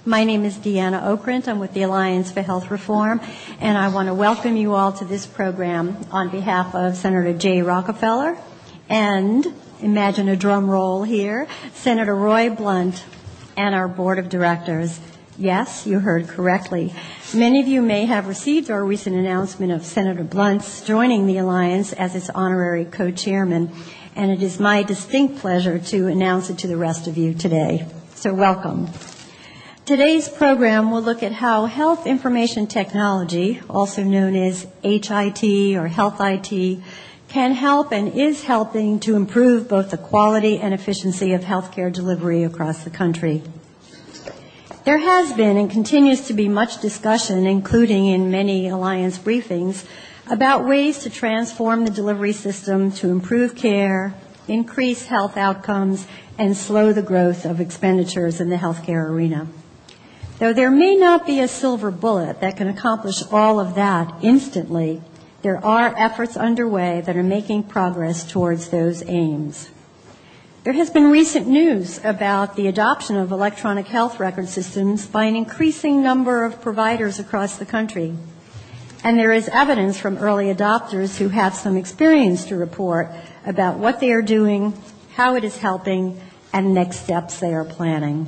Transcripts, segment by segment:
My name is Deanna Okrent. I'm with the Alliance for Health Reform, and I want to welcome you all to this program on behalf of Senator Jay Rockefeller and, imagine a drum roll here, Senator Roy Blunt and our Board of Directors. Yes, you heard correctly. Many of you may have received our recent announcement of Senator Blunt's joining the Alliance as its honorary co-chairman, and it is my distinct pleasure to announce it to the rest of you today. So welcome. Today's program will look at how health information technology, also known as HIT or Health IT, can help and is helping to improve both the quality and efficiency of healthcare delivery across the country. There has been and continues to be much discussion, including in many Alliance briefings, about ways to transform the delivery system to improve care, increase health outcomes, and slow the growth of expenditures in the healthcare arena. Though there may not be a silver bullet that can accomplish all of that instantly, there are efforts underway that are making progress towards those aims. There has been recent news about the adoption of electronic health record systems by an increasing number of providers across the country. And there is evidence from early adopters who have some experience to report about what they are doing, how it is helping, and next steps they are planning.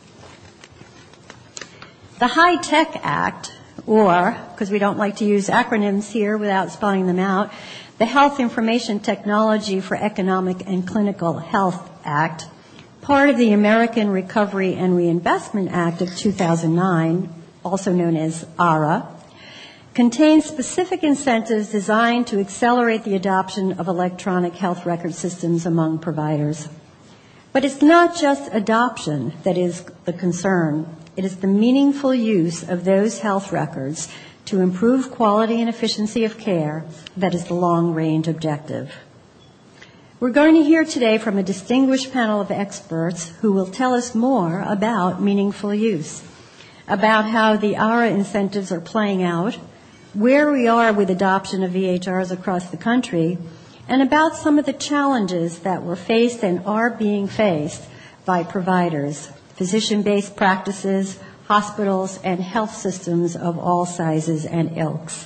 The HITECH Act, or, because we don't like to use acronyms here without spelling them out, the Health Information Technology for Economic and Clinical Health Act, part of the American Recovery and Reinvestment Act of 2009, also known as ARA, contains specific incentives designed to accelerate the adoption of electronic health record systems among providers. But it's not just adoption that is the concern. It is the meaningful use of those health records to improve quality and efficiency of care that is the long-range objective. We're going to hear today from a distinguished panel of experts who will tell us more about meaningful use, about how the ARA incentives are playing out, where we are with adoption of EHRs across the country, and about some of the challenges that were faced and are being faced by providers, physician-based practices, hospitals, and health systems of all sizes and ilks.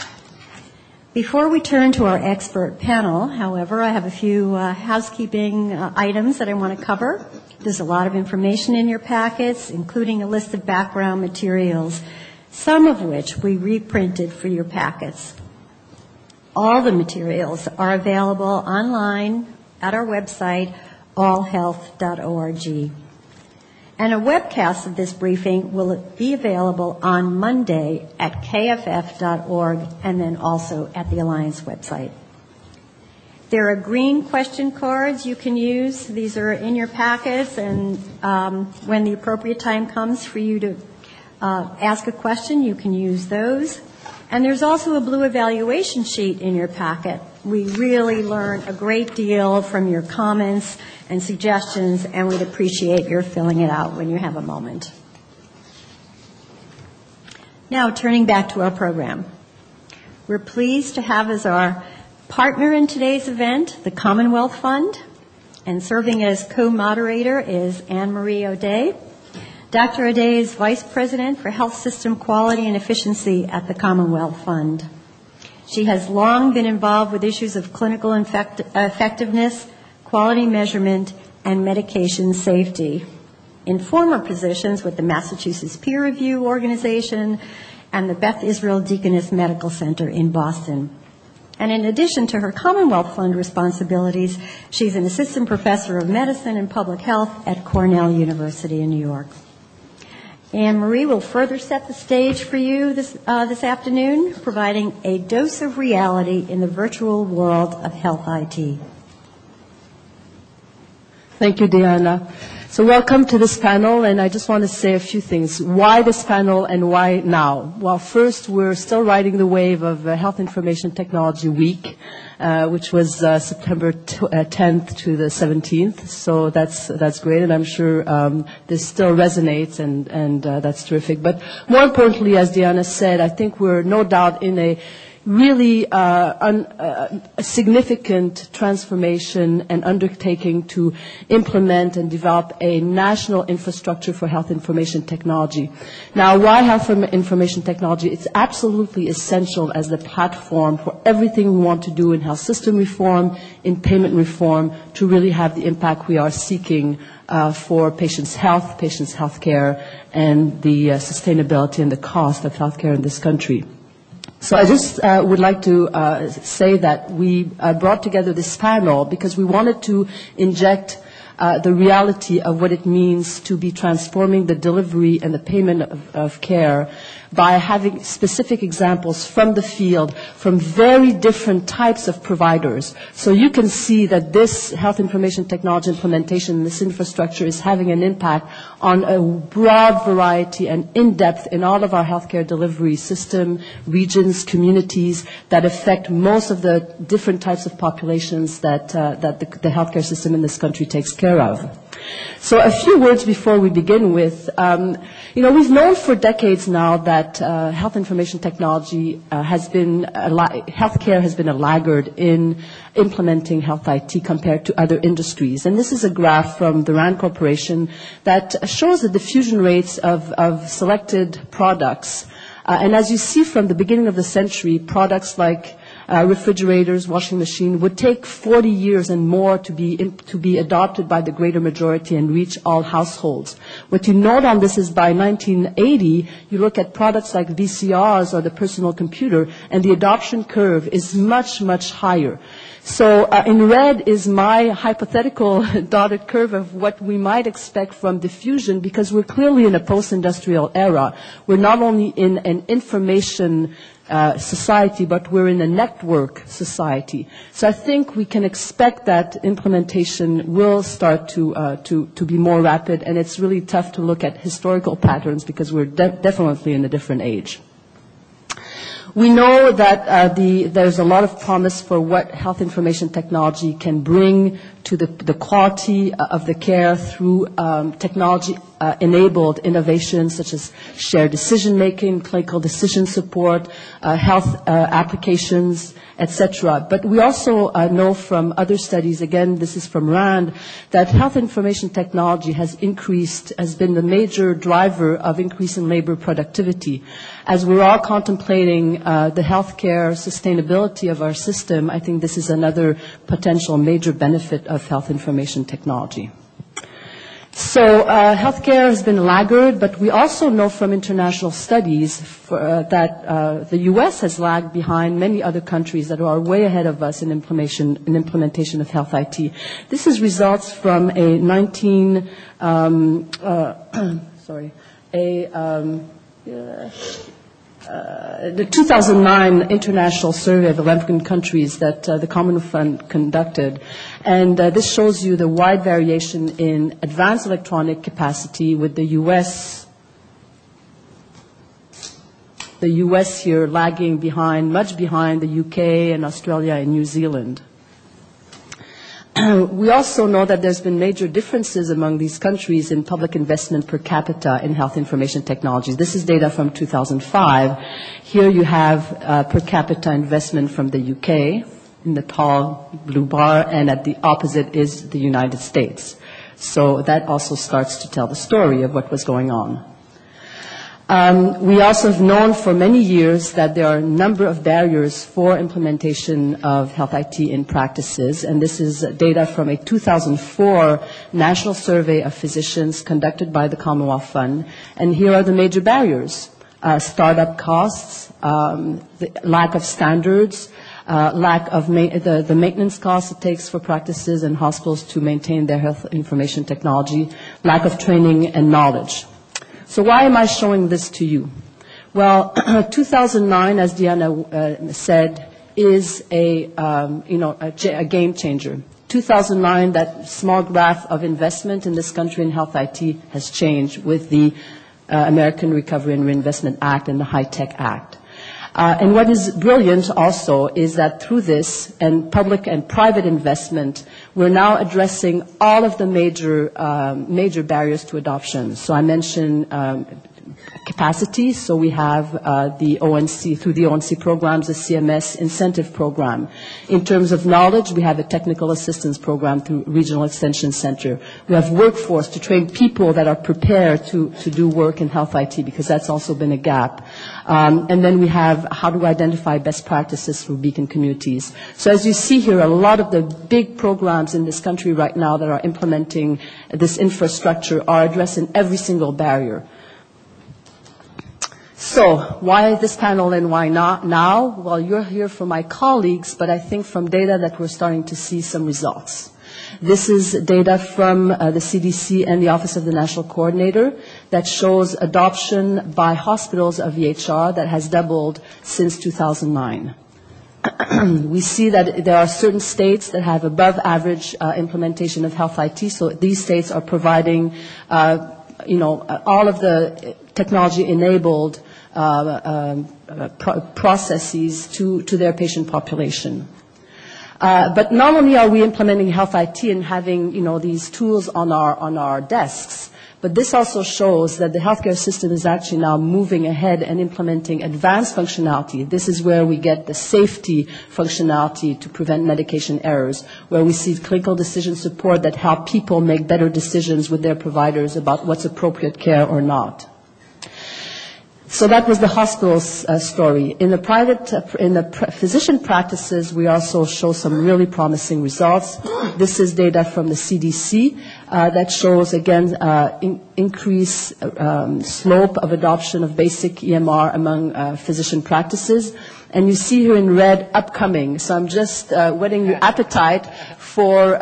Before we turn to our expert panel, however, I have a few housekeeping items that I want to cover. There's a lot of information in your packets, including a list of background materials, some of which we reprinted for your packets. All the materials are available online at our website, allhealth.org. And a webcast of this briefing will be available on Monday at kff.org and then also at the Alliance website. There are green question cards you can use. These are in your packets, and when the appropriate time comes for you to ask a question, you can use those. And there's also a blue evaluation sheet in your packet. We really learn a great deal from your comments and suggestions, and we'd appreciate your filling it out when you have a moment. Now, turning back to our program. We're pleased to have as our partner in today's event the Commonwealth Fund, and serving as co-moderator is Anne Marie O'Day. Dr. O'Day is Vice President for Health System Quality and Efficiency at the Commonwealth Fund. She has long been involved with issues of clinical effectiveness, quality measurement, and medication safety in former positions with the Massachusetts Peer Review Organization and the Beth Israel Deaconess Medical Center in Boston. And in addition to her Commonwealth Fund responsibilities, she's an assistant professor of medicine and public health at Cornell University in New York. Anne Marie will further set the stage for you this afternoon, providing a dose of reality in the virtual world of health IT. Thank you, Deanna. So welcome to this panel, and I just want to say a few things. Why this panel and why now? Well, first, we're still riding the wave of Health Information Technology Week, which was September 10th to the 17th. So that's great, and I'm sure this still resonates, and that's terrific. But more importantly, as Deanna said, I think we're no doubt in a really a significant transformation and undertaking to implement and develop a national infrastructure for health information technology. Now, why health information technology? It's absolutely essential as the platform for everything we want to do in health system reform, in payment reform, to really have the impact we are seeking for patients' health care, and the sustainability and the cost of healthcare in this country. So I just would like to say that we brought together this panel because we wanted to inject the reality of what it means to be transforming the delivery and the payment of care by having specific examples from the field, from very different types of providers. So you can see that this health information technology implementation, this infrastructure, is having an impact on a broad variety and in-depth in all of our healthcare delivery system, regions, communities that affect most of the different types of populations that the healthcare system in this country takes care of. So a few words before we begin with, we've known for decades now that health information technology healthcare has been a laggard in implementing health IT compared to other industries. And this is a graph from the RAND Corporation that shows the diffusion rates of selected products. And as you see from the beginning of the century, products like refrigerators, washing machine would take 40 years and more to be adopted by the greater majority and reach all households. What you note on this is by 1980, you look at products like VCRs or the personal computer, and the adoption curve is much, much higher. So in red is my hypothetical dotted curve of what we might expect from diffusion, because we're clearly in a post-industrial era. We're not only in an information society, but we're in a network society. So I think we can expect that implementation will start to be more rapid, and it's really tough to look at historical patterns because we're definitely in a different age. We know that there's a lot of promise for what health information technology can bring to the quality of the care through technology-enabled innovations such as shared decision-making, clinical decision support, health applications, etc. But we also know from other studies, again, this is from RAND, that health information technology has been the major driver of increase in labor productivity. As we're all contemplating the healthcare sustainability of our system, I think this is another potential major benefit of health information technology. So healthcare has been a laggard, but we also know from international studies that the U.S. has lagged behind many other countries that are way ahead of us in implementation of health IT. This is results from a the 2009 international survey of 11 countries that the Commonwealth Fund conducted. And this shows you the wide variation in advanced electronic capacity, with the U.S. here lagging behind, much behind the U.K. and Australia and New Zealand. We also know that there's been major differences among these countries in public investment per capita in health information technology. This is data from 2005. Here you have per capita investment from the UK in the tall blue bar, and at the opposite is the United States. So that also starts to tell the story of what was going on. We also have known for many years that there are a number of barriers for implementation of health IT in practices, and this is data from a 2004 national survey of physicians conducted by the Commonwealth Fund. And here are the major barriers: startup costs, the lack of standards, lack of the maintenance costs it takes for practices and hospitals to maintain their health information technology, lack of training and knowledge. So why am I showing this to you? Well, 2009, as Diana said, is a game changer. 2009, that small graph of investment in this country in health IT has changed with the American Recovery and Reinvestment Act and the HITECH Act. And what is brilliant also is that through this and public and private investment, we're now addressing all of the major barriers to adoption. So I mentioned capacity. So we have the ONC, through the ONC programs, the CMS incentive program. In terms of knowledge, we have a technical assistance program through Regional Extension Center. We have workforce to train people that are prepared to do work in health IT, because that's also been a gap. And then we have how to identify best practices for beacon communities. So as you see here, a lot of the big programs in this country right now that are implementing this infrastructure are addressing every single barrier. So why this panel and why not now? Well, you're here from my colleagues, but I think from data that we're starting to see some results. This is data from the CDC and the Office of the National Coordinator that shows adoption by hospitals of EHR that has doubled since 2009. We see that there are certain states that have above average implementation of health IT, so these states are providing all of the technology-enabled processes to their patient population. But not only are we implementing health IT and having these tools on our desks, but this also shows that the healthcare system is actually now moving ahead and implementing advanced functionality. This is where we get the safety functionality to prevent medication errors, where we see clinical decision support that help people make better decisions with their providers about what's appropriate care or not. So that was the hospital's story. In the physician practices, we also show some really promising results. This is data from the CDC that shows, again, increased slope of adoption of basic EMR among physician practices. And you see here in red, upcoming. So I'm just whetting your appetite for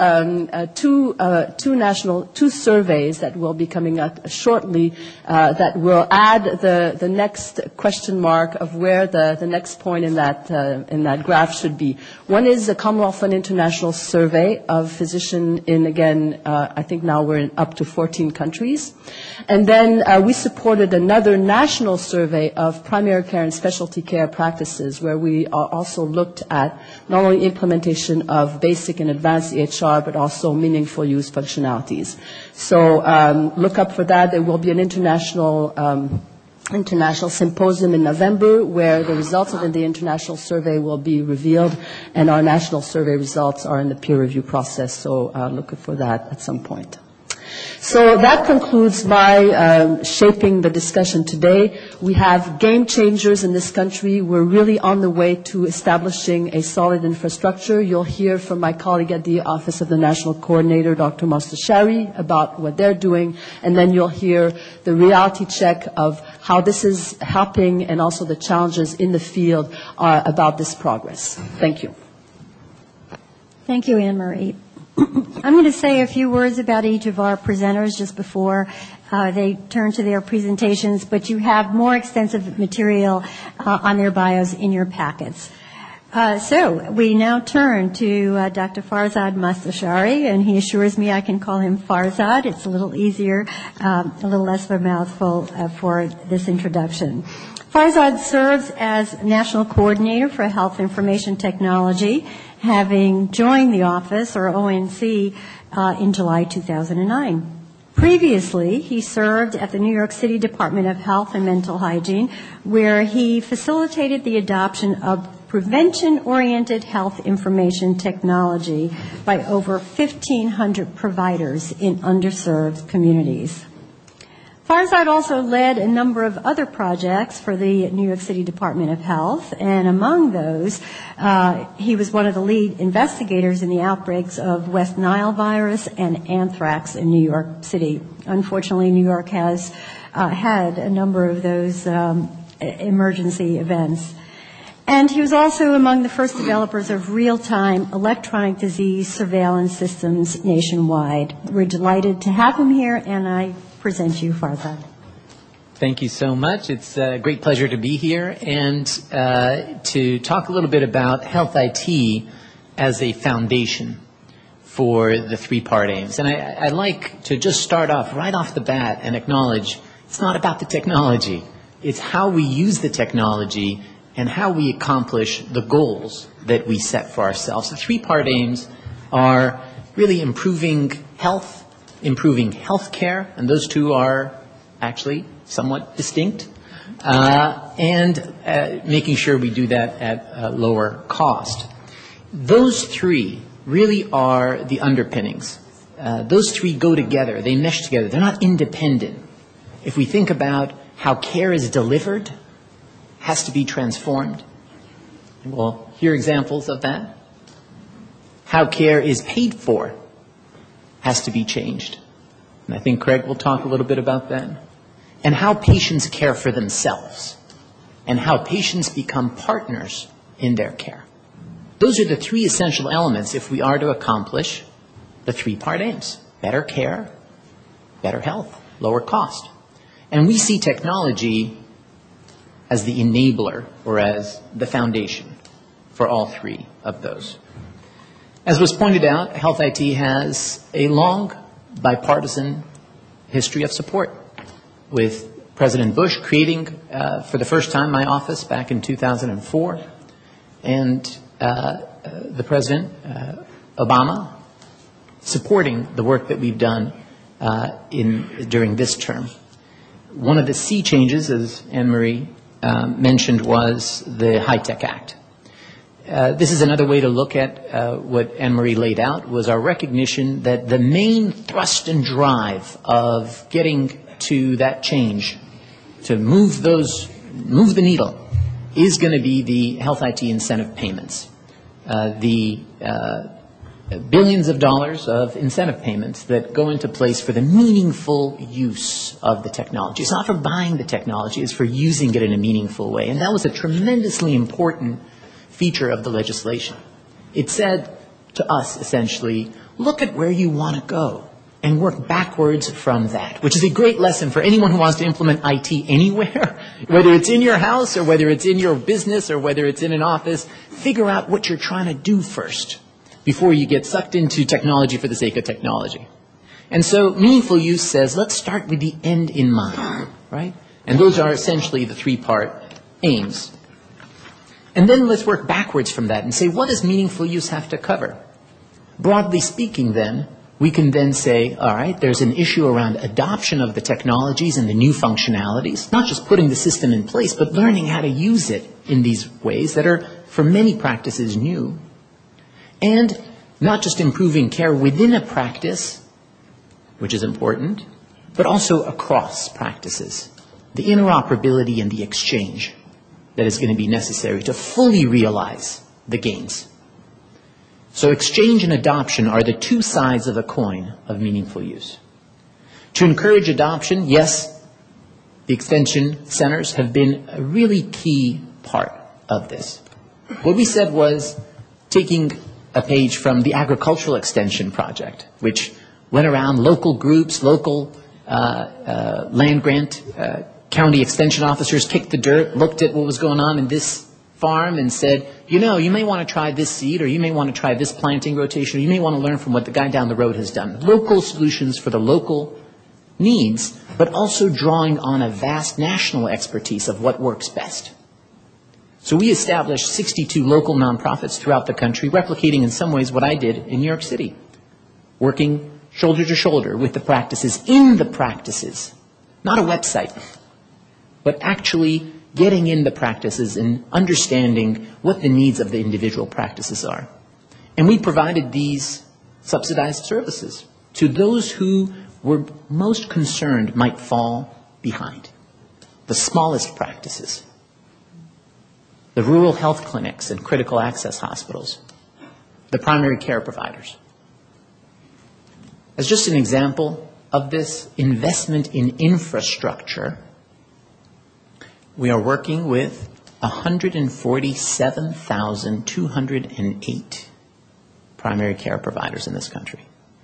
two surveys that will be coming out shortly that will add the next question mark of where the next point in that graph should be. One is the Commonwealth Fund International Survey of physician in, again, I think now we're in up to 14 countries. And then we supported another national survey of primary care and specialty care practices, where we also looked at not only implementation of basic and advanced EHR, but also meaningful use functionalities. So look up for that. There will be an international symposium in November where the results of the international survey will be revealed, and our national survey results are in the peer review process, so look for that at some point. So that concludes my shaping the discussion today. We have game changers in this country. We're really on the way to establishing a solid infrastructure. You'll hear from my colleague at the Office of the National Coordinator, Dr. Mostashari, about what they're doing, and then you'll hear the reality check of how this is helping and also the challenges in the field about this progress. Thank you. Thank you, Anne-Marie. I'm going to say a few words about each of our presenters just before they turn to their presentations, but you have more extensive material on their bios in your packets. So we now turn to Dr. Farzad Mostashari, and he assures me I can call him Farzad. It's a little easier, a little less of a mouthful for this introduction. Farzad serves as National Coordinator for Health Information Technology, having joined the office, or ONC, in July 2009. Previously, he served at the New York City Department of Health and Mental Hygiene, where he facilitated the adoption of prevention-oriented health information technology by over 1,500 providers in underserved communities. Farzad also led a number of other projects for the New York City Department of Health, and among those, he was one of the lead investigators in the outbreaks of West Nile virus and anthrax in New York City. Unfortunately, New York has had a number of those emergency events. And he was also among the first developers of real-time electronic disease surveillance systems nationwide. We're delighted to have him here, and I present you, Farzad. Thank you so much. It's a great pleasure to be here and to talk a little bit about health IT as a foundation for the three-part aims. And I'd like to just start off right off the bat and acknowledge it's not about the technology. It's how we use the technology and how we accomplish the goals that we set for ourselves. The three-part aims are really improving health, improving health care, and those two are actually somewhat distinct. and making sure we do that at a lower cost. Those three really are the underpinnings. Those three go together. They mesh together. They're not independent. If we think about how care is delivered, has to be transformed. And we'll hear examples of that. How care is paid for has to be changed. And I think Craig will talk a little bit about that. And how patients care for themselves. And how patients become partners in their care. Those are the three essential elements if we are to accomplish the three-part aims. Better care, better health, lower cost. And we see technology as the enabler or as the foundation for all three of those. As was pointed out, Health IT has a long bipartisan history of support, with President Bush creating for the first time my office back in 2004, and the President Obama supporting the work that we've done during this term. One of the sea changes, as Anne-Marie mentioned, was the HITECH Act. This is another way to look at what Anne-Marie laid out, was our recognition that the main thrust and drive of getting to that change, to move the needle, is going to be the Health IT incentive payments. The billions of dollars of incentive payments that go into place for the meaningful use of the technology. It's not for buying the technology, it's for using it in a meaningful way. And that was a tremendously important feature of the legislation. It said to us, essentially, look at where you want to go and work backwards from that, which is a great lesson for anyone who wants to implement IT anywhere, whether it's in your house or whether it's in your business or whether it's in an office. Figure out what you're trying to do first before you get sucked into technology for the sake of technology. And so meaningful use says, let's start with the end in mind, right? And those are essentially the three-part aims. And then let's work backwards from that and say, what does meaningful use have to cover? Broadly speaking, then, we can then say, all right, there's an issue around adoption of the technologies and the new functionalities, not just putting the system in place, but learning how to use it in these ways that are, for many practices, new. And not just improving care within a practice, which is important, but also across practices. The interoperability and the exchange that is going to be necessary to fully realize the gains. So exchange and adoption are the two sides of a coin of meaningful use. To encourage adoption, yes, the extension centers have been a really key part of this. What we said was taking a page from the Agricultural Extension Project, which went around local groups, local land grant, county extension officers kicked the dirt, looked at what was going on in this farm and said, you know, you may want to try this seed, or you may want to try this planting rotation, or you may want to learn from what the guy down the road has done. Local solutions for the local needs, but also drawing on a vast national expertise of what works best. So we established 62 local nonprofits throughout the country, replicating in some ways what I did in New York City, working shoulder to shoulder with the practices in the practices, not a website, but actually getting in the practices and understanding what the needs of the individual practices are. And we provided these subsidized services to those who were most concerned might fall behind. The smallest practices, the rural health clinics and critical access hospitals, the primary care providers. As just an example of this investment in infrastructure, we are working with 147,208 primary care providers in this country.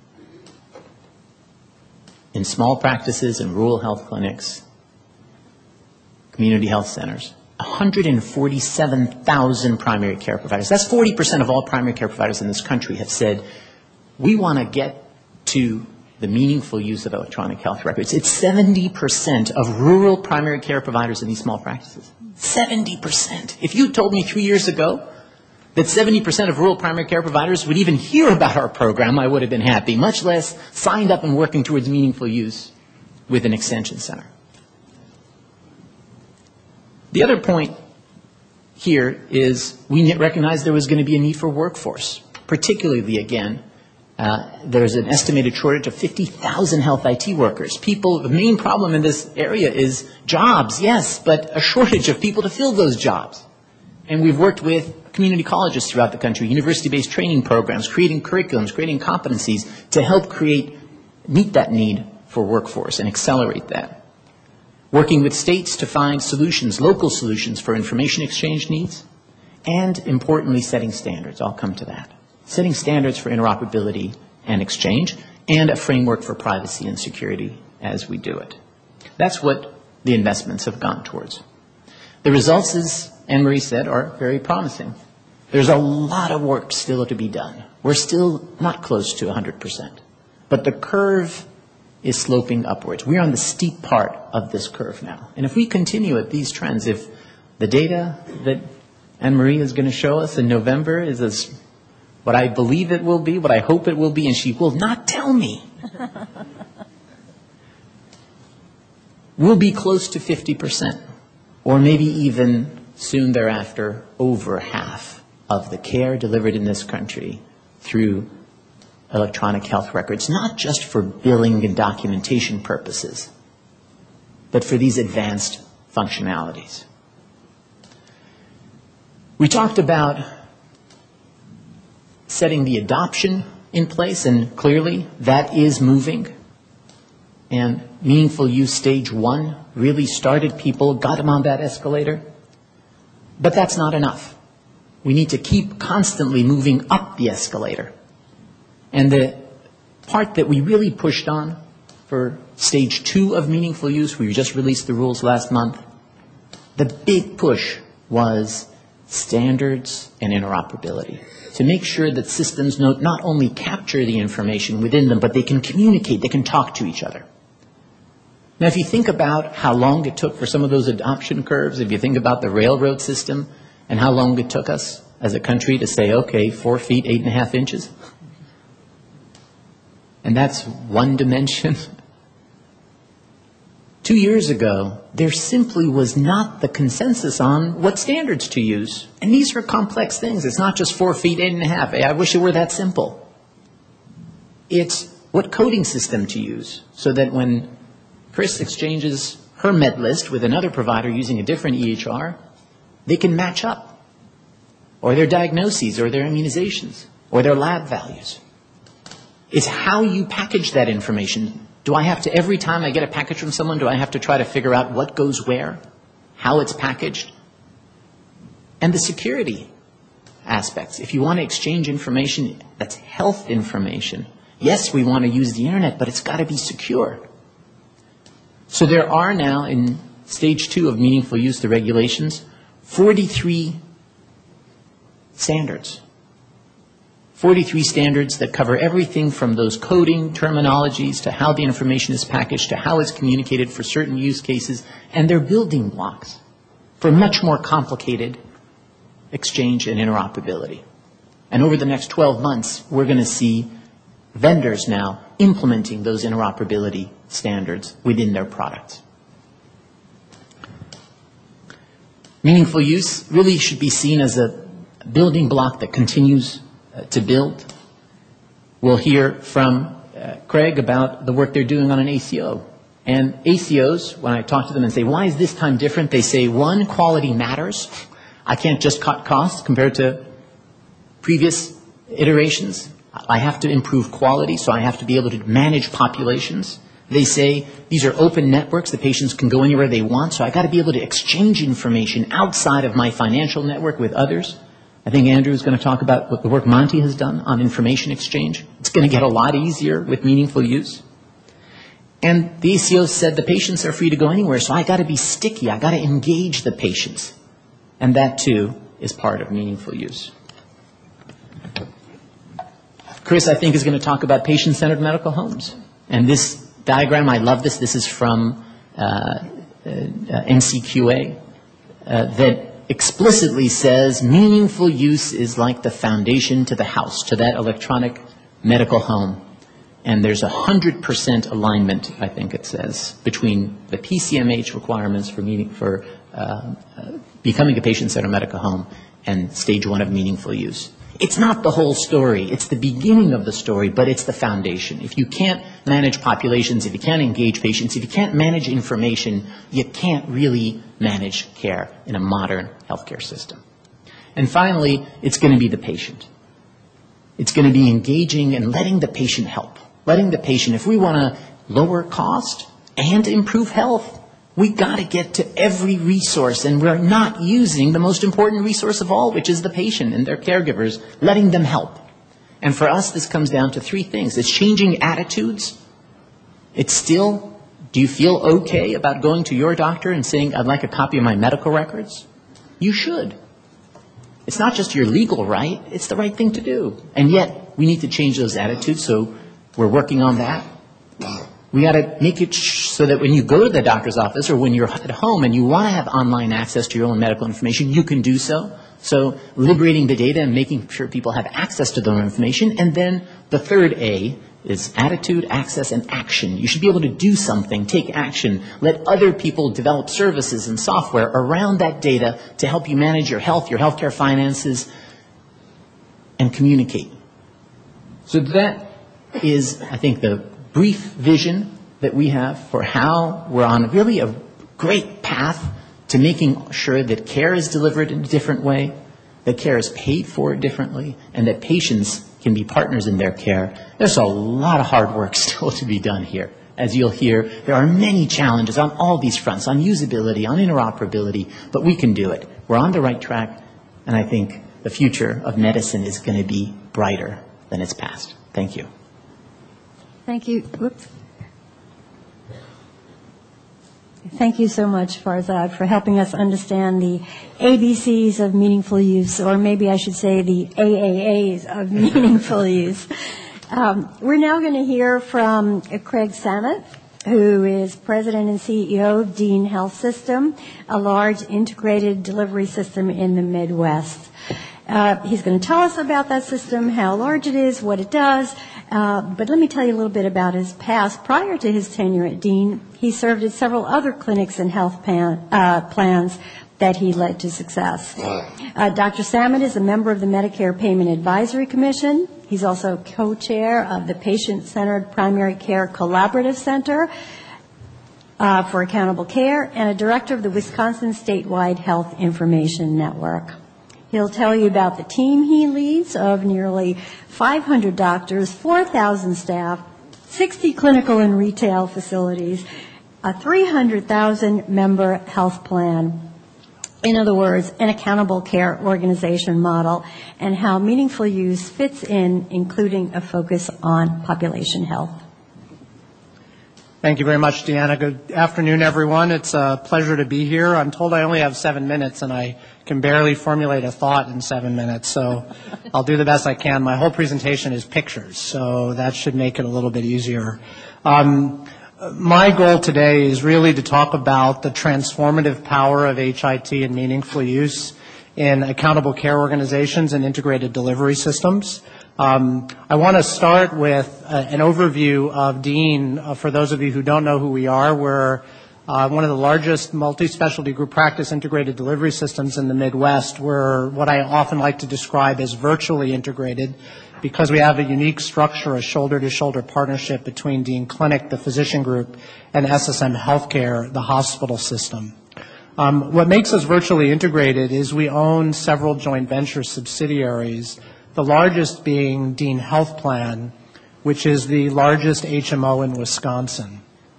In small practices and rural health clinics, community health centers, 147,000 primary care providers. That's 40% of all primary care providers in this country have said, we want to get to the meaningful use of electronic health records. It's 70% of rural primary care providers in these small practices. 70%. If you told me 3 years ago that 70% of rural primary care providers would even hear about our program, I would have been happy, much less signed up and working towards meaningful use with an extension center. The other point here is we recognized there was going to be a need for workforce, particularly, again, there's an estimated shortage of 50,000 health IT workers. The main problem in this area is jobs, yes, but a shortage of people to fill those jobs. And we've worked with community colleges throughout the country, university-based training programs, creating curriculums, creating competencies to help meet that need for workforce and accelerate that. Working with states to find solutions, local solutions for information exchange needs, and importantly, setting standards. I'll come to that. Setting standards for interoperability and exchange, and a framework for privacy and security as we do it. That's what the investments have gone towards. The results, as Anne-Marie said, are very promising. There's a lot of work still to be done. We're still not close to 100%. But the curve is sloping upwards. We're on the steep part of this curve now. And if we continue at these trends, if the data that Anne-Marie is going to show us in November is as what I believe it will be, what I hope it will be, and she will not tell me, we'll be close to 50%, or maybe even soon thereafter over half of the care delivered in this country through electronic health records, not just for billing and documentation purposes, but for these advanced functionalities. We talked about setting the adoption in place, and clearly that is moving. And meaningful use stage 1 really started people, got them on that escalator. But that's not enough. We need to keep constantly moving up the escalator. And the part that we really pushed on for stage 2 of meaningful use, we just released the rules last month, the big push was standards and interoperability, to make sure that systems not only capture the information within them, but they can communicate, they can talk to each other. Now, if you think about how long it took for some of those adoption curves, if you think about the railroad system and how long it took us as a country to say, okay, 4 feet, 8.5 inches, and that's one dimension. 2 years ago, there simply was not the consensus on what standards to use. And these are complex things. It's not just 4 feet, 8.5. I wish it were that simple. It's what coding system to use so that when Chris exchanges her med list with another provider using a different EHR, they can match up, or their diagnoses, or their immunizations, or their lab values. It's how you package that information. Do I have to, every time I get a package from someone, do I have to try to figure out what goes where, how it's packaged? And the security aspects. If you want to exchange information that's health information, yes, we want to use the internet, but it's got to be secure. So there are now, in stage 2 of meaningful use, the regulations, 43 standards. 43 standards that cover everything from those coding terminologies to how the information is packaged to how it's communicated for certain use cases, and they're building blocks for much more complicated exchange and interoperability. And over the next 12 months, we're going to see vendors now implementing those interoperability standards within their products. Meaningful use really should be seen as a building block that continues to build. We'll hear from Craig about the work they're doing on an ACO. And ACOs, when I talk to them and say, why is this time different? They say, 1, quality matters. I can't just cut costs compared to previous iterations. I have to improve quality, so I have to be able to manage populations. They say, these are open networks. The patients can go anywhere they want, so I got to be able to exchange information outside of my financial network with others. I think Andrew is going to talk about what the work Monty has done on information exchange. It's going to get a lot easier with meaningful use. And the ACO said the patients are free to go anywhere, so I got to be sticky. I got to engage the patients. And that, too, is part of meaningful use. Chris, I think, is going to talk about patient-centered medical homes. And this diagram, I love this. This is from NCQA that explicitly says meaningful use is like the foundation to the house, to that electronic medical home. And there's 100% alignment, I think it says, between the PCMH requirements for becoming a patient-centered medical home and stage 1 of meaningful use. It's not the whole story. It's the beginning of the story, but it's the foundation. If you can't manage populations, if you can't engage patients, if you can't manage information, you can't really manage care in a modern healthcare system. And finally, it's going to be the patient. It's going to be engaging and letting the patient help. Letting the patient, if we want to lower cost and improve health, we got to get to every resource, and we're not using the most important resource of all, which is the patient and their caregivers, letting them help. And for us, this comes down to 3 things. It's changing attitudes. It's still, do you feel okay about going to your doctor and saying, I'd like a copy of my medical records? You should. It's not just your legal right, it's the right thing to do. And yet, we need to change those attitudes, so we're working on that. We got to make it so that when you go to the doctor's office or when you're at home and you want to have online access to your own medical information, you can do so. So liberating the data and making sure people have access to their own information. And then the third A is attitude, access, and action. You should be able to do something, take action, let other people develop services and software around that data to help you manage your health, your healthcare finances, and communicate. So that is, I think, the brief vision that we have for how we're on really a great path to making sure that care is delivered in a different way, that care is paid for differently, and that patients can be partners in their care. There's a lot of hard work still to be done here. As you'll hear, there are many challenges on all these fronts, on usability, on interoperability, but we can do it. We're on the right track, and I think the future of medicine is going to be brighter than its past. Thank you. Thank you. Whoops. Thank you so much, Farzad, for helping us understand the ABCs of meaningful use, or maybe I should say the AAAs of meaningful use. We're now going to hear from Craig Samet, who is President and CEO of Dean Health System, a large integrated delivery system in the Midwest. He's going to tell us about that system, how large it is, what it does. But let me tell you a little bit about his past. Prior to his tenure at Dean, he served at several other clinics and health plans that he led to success. Dr. Samet is a member of the Medicare Payment Advisory Commission. He's also co-chair of the Patient-Centered Primary Care Collaborative Center for Accountable Care and a director of the Wisconsin Statewide Health Information Network. He'll tell you about the team he leads of nearly 500 doctors, 4,000 staff, 60 clinical and retail facilities, a 300,000 member health plan. In other words, an accountable care organization model, and how meaningful use fits in, including a focus on population health. Thank you very much, Deanna. Good afternoon, everyone. It's a pleasure to be here. I'm told I only have 7 minutes, and I can barely formulate a thought in 7 minutes, so I'll do the best I can. My whole presentation is pictures, so that should make it a little bit easier. My goal today is really to talk about the transformative power of HIT and meaningful use in accountable care organizations and integrated delivery systems. I want to start with an overview of Dean. For those of you who don't know who we are, we're one of the largest multi-specialty group practice integrated delivery systems in the Midwest. We're what I often like to describe as virtually integrated because we have a unique structure, a shoulder-to-shoulder partnership between Dean Clinic, the physician group, and SSM Healthcare, the hospital system. What makes us virtually integrated is we own several joint venture subsidiaries, the largest being Dean Health Plan, which is the largest HMO in Wisconsin.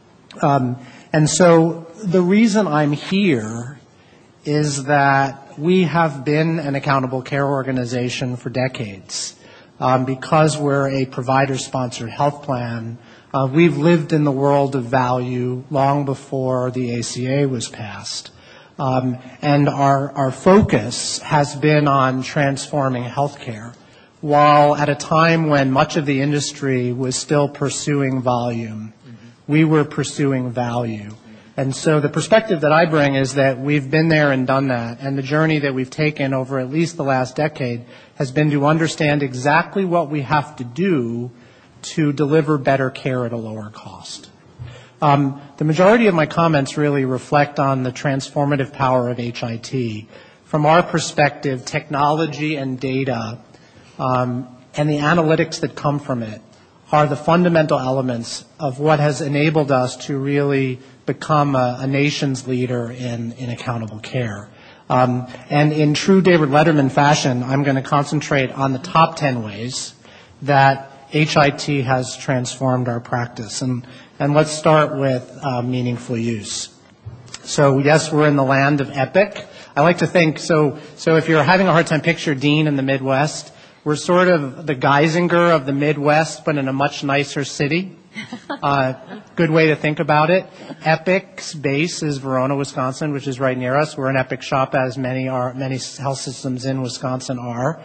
And so the reason I'm here is that we have been an accountable care organization for decades. Because we're a provider-sponsored health plan, we've lived in the world of value long before the ACA was passed. And our focus has been on transforming healthcare, while at a time when much of the industry was still pursuing volume, we were pursuing value. And so the perspective that I bring is that we've been there and done that, and the journey that we've taken over at least the last decade has been to understand exactly what we have to do to deliver better care at a lower cost. The majority of my comments really reflect on the transformative power of HIT. From our perspective, technology and data and the analytics that come from it are the fundamental elements of what has enabled us to really become a nation's leader in accountable care. And in true David Letterman fashion, I'm going to concentrate on the top 10 ways that HIT has transformed our practice. And let's start with meaningful use. So yes, we're in the land of Epic. I like to think, so if you're having a hard time, picture Dean in the Midwest. We're sort of the Geisinger of the Midwest, but in a much nicer city. Good way to think about it. Epic's base is Verona, Wisconsin, which is right near us. We're an Epic shop, as many health systems in Wisconsin are.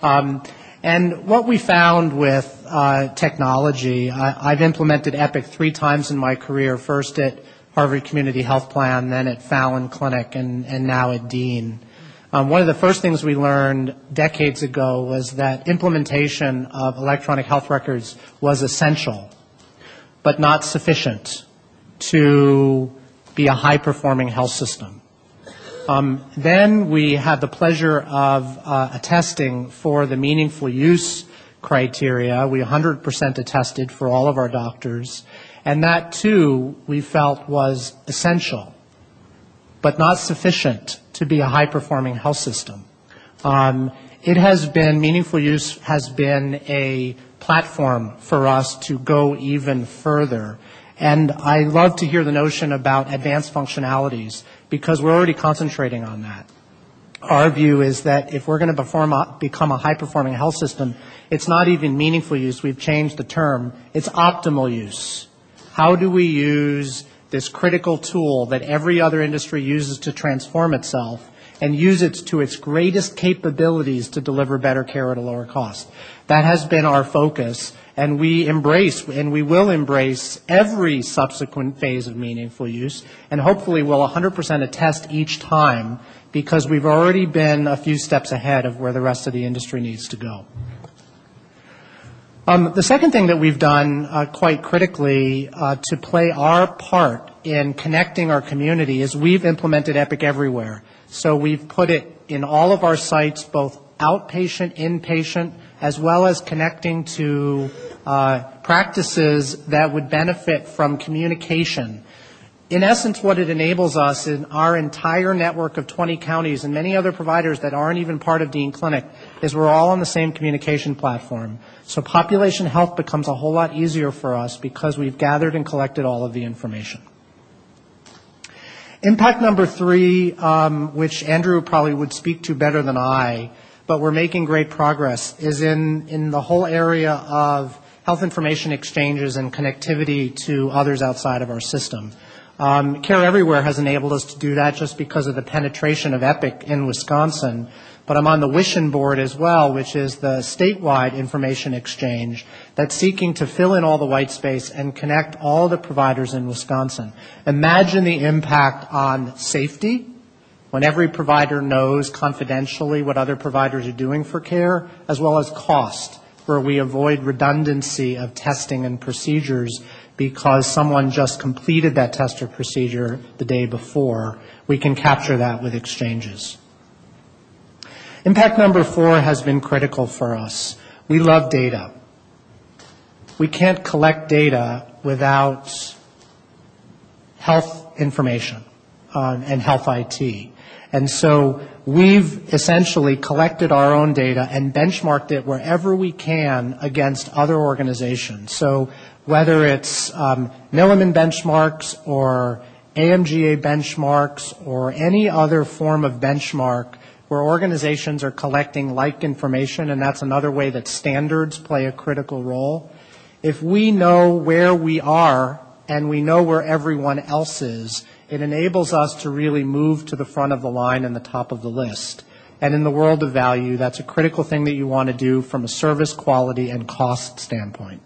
And what we found with technology, I've implemented Epic 3 times in my career, first at Harvard Community Health Plan, then at Fallon Clinic, and now at Dean. One of the first things we learned decades ago was that implementation of electronic health records was essential, but not sufficient to be a high-performing health system. Then we had the pleasure of attesting for the meaningful use criteria. We 100% attested for all of our doctors, and that too we felt was essential, but not sufficient to be a high-performing health system. Meaningful use has been a platform for us to go even further. And I love to hear the notion about advanced functionalities because we're already concentrating on that. Our view is that if we're going to become a high-performing health system, it's not even meaningful use. We've changed the term. It's optimal use. How do we use this critical tool that every other industry uses to transform itself and use it to its greatest capabilities to deliver better care at a lower cost? That has been our focus, and we will embrace every subsequent phase of meaningful use, and hopefully we'll 100% attest each time because we've already been a few steps ahead of where the rest of the industry needs to go. The second thing that we've done quite critically to play our part in connecting our community is we've implemented Epic everywhere. So we've put it in all of our sites, both outpatient, inpatient, as well as connecting to practices that would benefit from communication. In essence, what it enables us in our entire network of 20 counties and many other providers that aren't even part of Dean Clinic is we're all on the same communication platform. So population health becomes a whole lot easier for us because we've gathered and collected all of the information. Impact number 3, which Andrew probably would speak to better than I, but we're making great progress, is in the whole area of health information exchanges and connectivity to others outside of our system. Care Everywhere has enabled us to do that just because of the penetration of Epic in Wisconsin. But I'm on the WISHIN board as well, which is the statewide information exchange that's seeking to fill in all the white space and connect all the providers in Wisconsin. Imagine the impact on safety when every provider knows confidentially what other providers are doing for care, as well as cost, where we avoid redundancy of testing and procedures because someone just completed that test or procedure the day before. We can capture that with exchanges. Impact number 4 has been critical for us. We love data. We can't collect data without health information and health IT. And so we've essentially collected our own data and benchmarked it wherever we can against other organizations. So whether it's Milliman benchmarks or AMGA benchmarks or any other form of benchmark where organizations are collecting like information, and that's another way that standards play a critical role. If we know where we are and we know where everyone else is, it enables us to really move to the front of the line and the top of the list. And in the world of value, that's a critical thing that you want to do from a service quality and cost standpoint.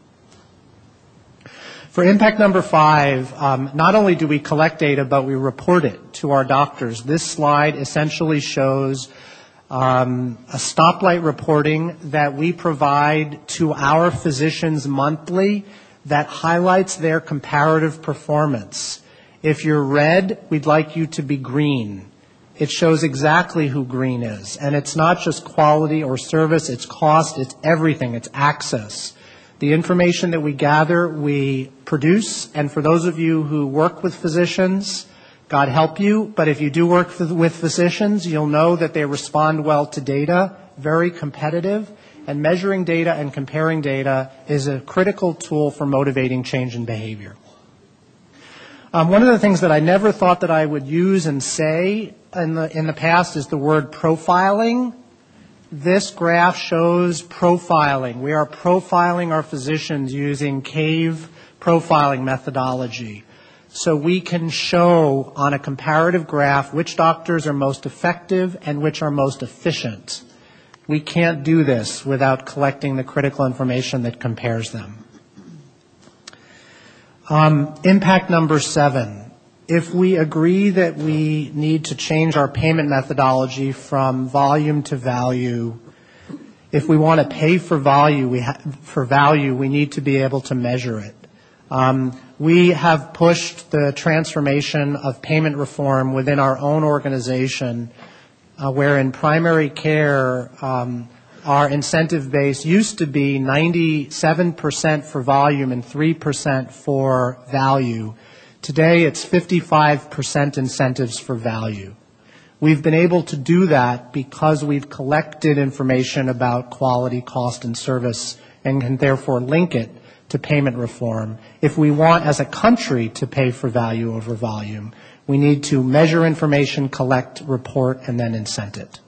For impact number 5, not only do we collect data, but we report it to our doctors. This slide essentially shows a stoplight reporting that we provide to our physicians monthly that highlights their comparative performance. If you're red, we'd like you to be green. It shows exactly who green is. And it's not just quality or service, it's cost, it's everything, it's access. The information that we gather, we produce, and for those of you who work with physicians, God help you, but if you do work with physicians, you'll know that they respond well to data, very competitive, and measuring data and comparing data is a critical tool for motivating change in behavior. One of the things that I never thought that I would use and say in the past is the word profiling. This graph shows profiling. We are profiling our physicians using CAVE profiling methodology. So we can show on a comparative graph which doctors are most effective and which are most efficient. We can't do this without collecting the critical information that compares them. Impact number 7. If we agree that we need to change our payment methodology from volume to value, if we want to pay for value, we need to be able to measure it. We have pushed the transformation of payment reform within our own organization, where in primary care, our incentive base used to be 97% for volume and 3% for value. Today, it's 55% incentives for value. We've been able to do that because we've collected information about quality, cost, and service and can therefore link it to payment reform. If we want as a country to pay for value over volume, we need to measure information, collect, report, and then incent it.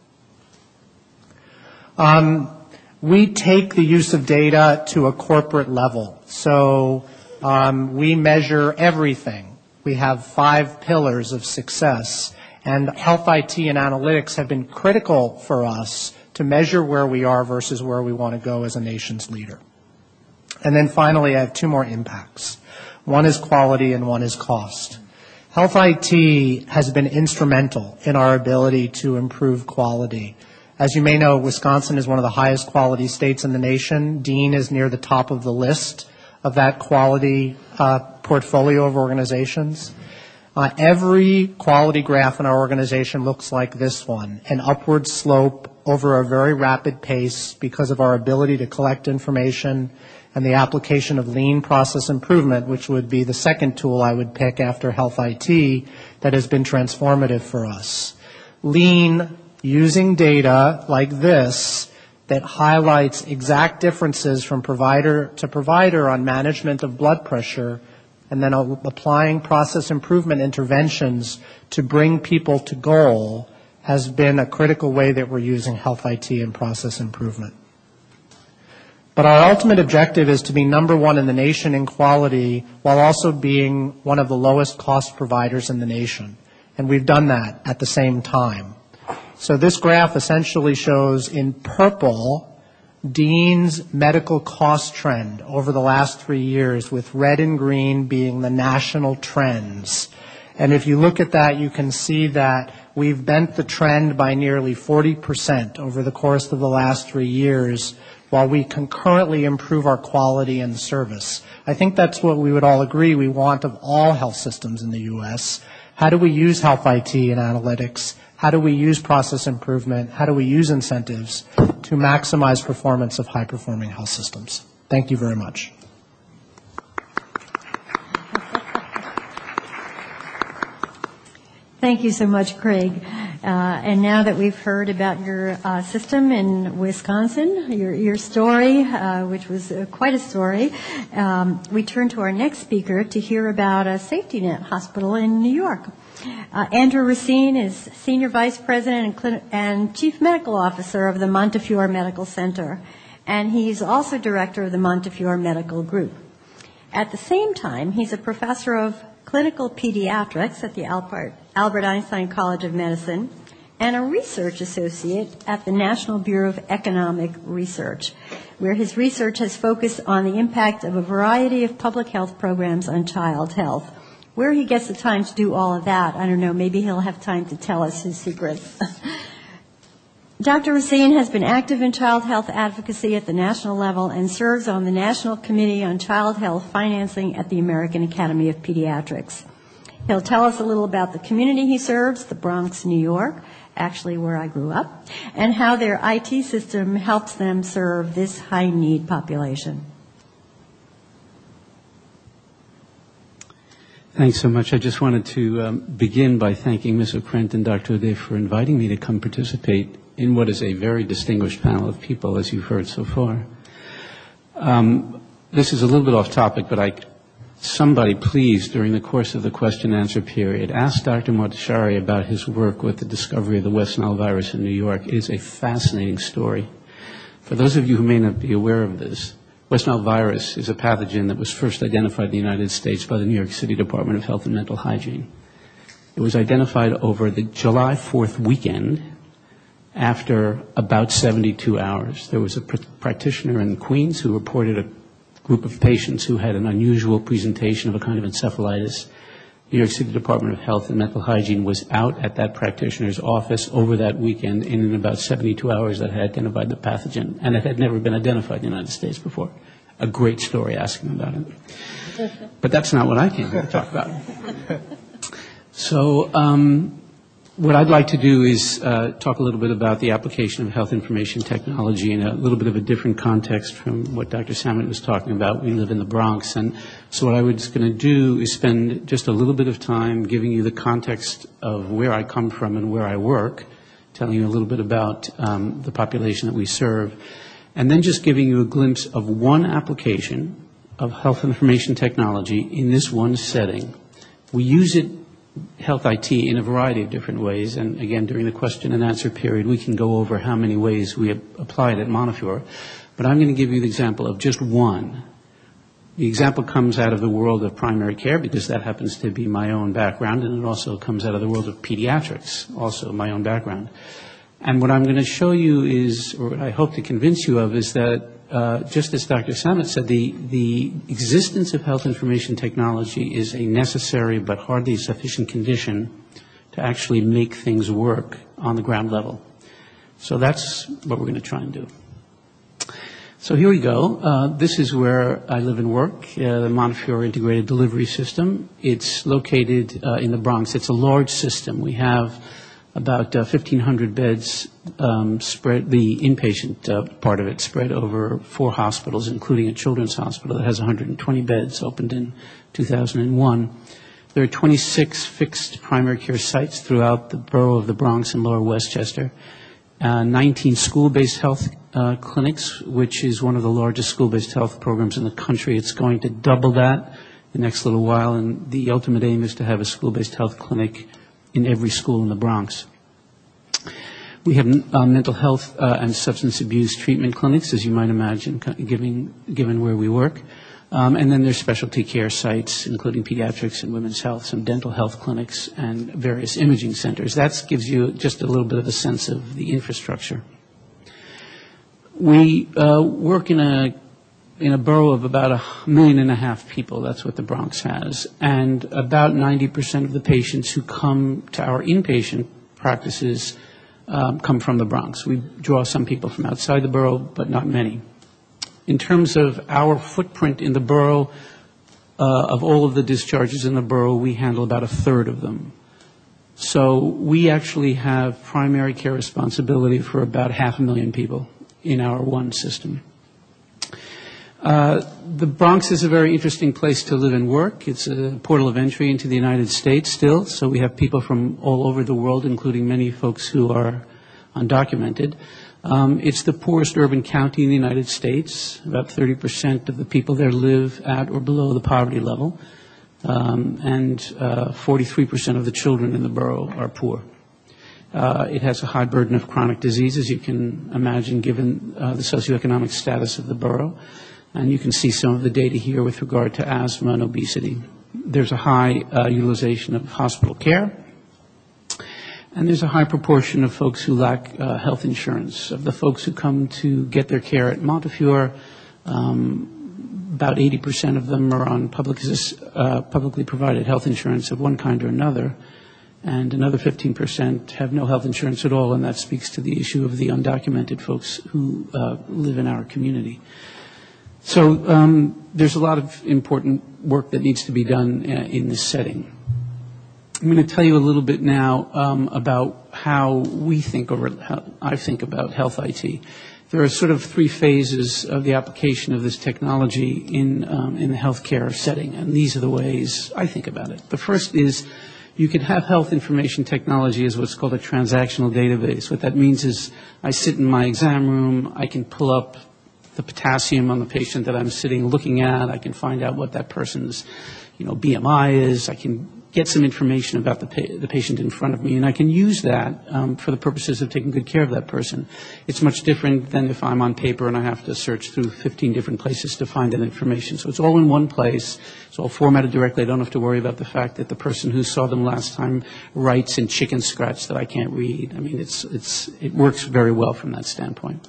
We take the use of data to a corporate level. So we measure everything. We have 5 pillars of success, and health IT and analytics have been critical for us to measure where we are versus where we want to go as a nation's leader. And then finally, I have 2 more impacts. One is quality and one is cost. Health IT has been instrumental in our ability to improve quality. As you may know, Wisconsin is one of the highest quality states in the nation. Dean is near the top of the list of that quality portfolio of organizations. Every quality graph in our organization looks like this one, an upward slope over a very rapid pace because of our ability to collect information and the application of lean process improvement, which would be the second tool I would pick after health IT that has been transformative for us. Lean, using data like this that highlights exact differences from provider to provider on management of blood pressure, and then applying process improvement interventions to bring people to goal, has been a critical way that we're using health IT and process improvement. But our ultimate objective is to be number 1 in the nation in quality while also being one of the lowest cost providers in the nation. And we've done that at the same time. So this graph essentially shows in purple Dean's medical cost trend over the last 3 years, with red and green being the national trends. And if you look at that, you can see that we've bent the trend by nearly 40% over the course of the last 3 years, while we concurrently improve our quality and service. I think that's what we would all agree we want of all health systems in the U.S. How do we use health IT and analytics? How do we use process improvement? How do we use incentives to maximize performance of high-performing health systems? Thank you very much. Thank you so much, Craig. And now that we've heard about your system in Wisconsin, your story, which was quite a story, we turn to our next speaker to hear about a safety net hospital in New York. Andrew Racine is Senior Vice President and Chief Medical Officer of the Montefiore Medical Center, and he's also Director of the Montefiore Medical Group. At the same time, he's a professor of clinical pediatrics at the Albert Einstein College of Medicine and a research associate at the National Bureau of Economic Research, where his research has focused on the impact of a variety of public health programs on child health. Where he gets the time to do all of that, I don't know, maybe he'll have time to tell us his secrets. Dr. Racine has been active in child health advocacy at the national level and serves on the National Committee on Child Health Financing at the American Academy of Pediatrics. He'll tell us a little about the community he serves, the Bronx, New York, actually where I grew up, and how their IT system helps them serve this high-need population. Thanks so much. I just wanted to begin by thanking Ms. Okrent and Dr. O'Day for inviting me to come participate in what is a very distinguished panel of people, as you've heard so far. This is a little bit off topic, but somebody please, during the course of the question and answer period, ask Dr. Mohtashari about his work with the discovery of the West Nile virus in New York. It is a fascinating story. For those of you who may not be aware of this, West Nile virus is a pathogen that was first identified in the United States by the New York City Department of Health and Mental Hygiene. It was identified over the July 4th weekend after about 72 hours. There was a practitioner in Queens who reported a group of patients who had an unusual presentation of a kind of encephalitis. New York City Department of Health and Mental Hygiene was out at that practitioner's office over that weekend, and in about 72 hours that had identified the pathogen, and it had never been identified in the United States before. A great story asking about it. But that's not what I came here to talk about. So what I'd like to do is talk a little bit about the application of health information technology in a little bit of a different context from what Dr. Samet was talking about. We live in the Bronx, and so what I was going to do is spend just a little bit of time giving you the context of where I come from and where I work, telling you a little bit about the population that we serve, and then just giving you a glimpse of one application of health information technology in this one setting. We use it, health IT, in a variety of different ways, and again, during the question and answer period, we can go over how many ways we apply it at Montefiore, but I'm going to give you the example of just one. The example comes out of the world of primary care because that happens to be my own background, and it also comes out of the world of pediatrics, also my own background. And what I'm going to show you is, or what I hope to convince you of, is that just as Dr. Samet said, the existence of health information technology is a necessary but hardly sufficient condition to actually make things work on the ground level. So that's what we're going to try and do. So here we go. This is where I live and work, the Montefiore Integrated Delivery System. It's located in the Bronx. It's a large system. We have about 1,500 beds spread, the inpatient part of it spread over 4 hospitals, including a children's hospital that has 120 beds, opened in 2001. There are 26 fixed primary care sites throughout the borough of the Bronx and Lower Westchester, 19 school-based health clinics, which is one of the largest school-based health programs in the country. It's going to double that the next little while, and the ultimate aim is to have a school-based health clinic in every school in the Bronx. We have mental health and substance abuse treatment clinics, as you might imagine, given where we work. And then there's specialty care sites, including pediatrics and women's health, some dental health clinics, and various imaging centers. That gives you just a little bit of a sense of the infrastructure. We work in a borough of about 1.5 million people. That's what the Bronx has. And about 90% of the patients who come to our inpatient practices come from the Bronx. We draw some people from outside the borough, but not many. In terms of our footprint in the borough, of all of the discharges in the borough, we handle about 1/3 of them. So we actually have primary care responsibility for about 500,000 people in our one system. The Bronx is a very interesting place to live and work. It's a portal of entry into the United States still, so we have people from all over the world, including many folks who are undocumented. It's the poorest urban county in the United States. About 30% of the people there live at or below the poverty level, and 43% of the children in the borough are poor. It has a high burden of chronic diseases, you can imagine, given the socioeconomic status of the borough. And you can see some of the data here with regard to asthma and obesity. There's a high utilization of hospital care. And there's a high proportion of folks who lack health insurance. Of the folks who come to get their care at Montefiore, about 80% of them are on publicly provided health insurance of one kind or another. and another 15% have no health insurance at all, and that speaks to the issue of the undocumented folks who live in our community. So there's a lot of important work that needs to be done in this setting. I'm going to tell you a little bit now about how we think, or how I think about health IT. There are sort of three phases of the application of this technology in the healthcare setting, and these are the ways I think about it. The first is you can have health information technology as what's called a transactional database. What that means is I sit in my exam room, I can pull up the potassium on the patient that I'm sitting looking at, I can find out what that person's BMI is, I can get some information about the patient in front of me, and I can use that for the purposes of taking good care of that person. It's much different than if I'm on paper and I have to search through 15 different places to find that information. So it's all in one place. It's all formatted directly. I don't have to worry about the fact that the person who saw them last time writes in chicken scratch that I can't read. I mean, it works very well from that standpoint.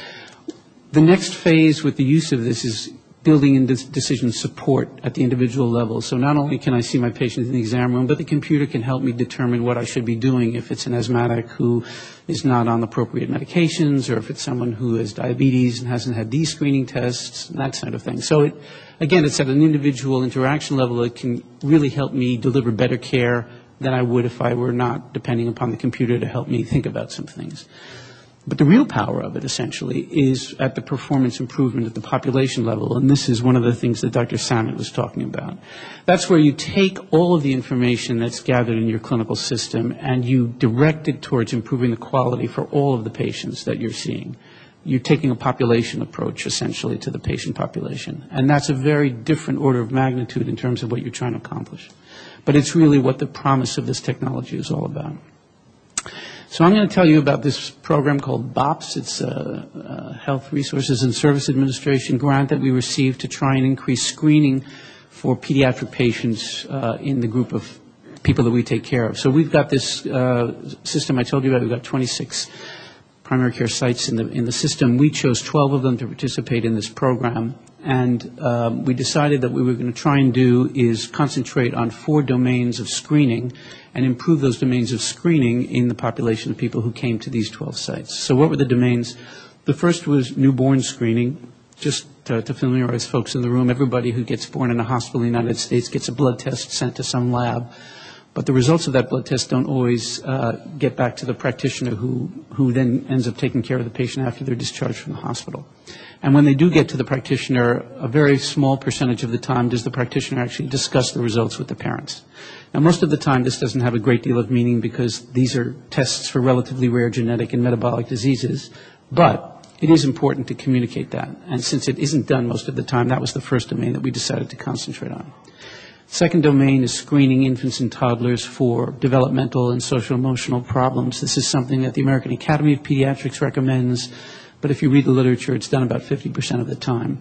The next phase with the use of this is building in decision support at the individual level. So not only can I see my patient in the exam room, but the computer can help me determine what I should be doing if it's an asthmatic who is not on appropriate medications, or if it's someone who has diabetes and hasn't had these screening tests, and that sort of thing. So it's at an individual interaction level that can really help me deliver better care than I would if I were not depending upon the computer to help me think about some things. But the real power of it, essentially, is at the performance improvement at the population level, and this is one of the things that Dr. Samet was talking about. That's where you take all of the information that's gathered in your clinical system and you direct it towards improving the quality for all of the patients that you're seeing. You're taking a population approach, essentially, to the patient population, and that's a very different order of magnitude in terms of what you're trying to accomplish. But it's really what the promise of this technology is all about. So I'm going to tell you about this program called BOPS. It's a Health Resources and Service Administration grant that we received to try and increase screening for pediatric patients in the group of people that we take care of. So we've got this system I told you about. We've got 26 primary care sites in the system. We chose 12 of them to participate in this program. And we decided that what we were going to try and do is concentrate on 4 domains of screening and improve those domains of screening in the population of people who came to these 12 sites. So what were the domains? The first was newborn screening. Just to familiarize folks in the room, everybody who gets born in a hospital in the United States gets a blood test sent to some lab. But the results of that blood test don't always get back to the practitioner who then ends up taking care of the patient after they're discharged from the hospital. And when they do get to the practitioner, a very small percentage of the time does the practitioner actually discuss the results with the parents. Now, most of the time, this doesn't have a great deal of meaning because these are tests for relatively rare genetic and metabolic diseases, but it is important to communicate that. And since it isn't done most of the time, that was the first domain that we decided to concentrate on. Second domain is screening infants and toddlers for developmental and social-emotional problems. This is something that the American Academy of Pediatrics recommends, but if you read the literature, it's done about 50% of the time.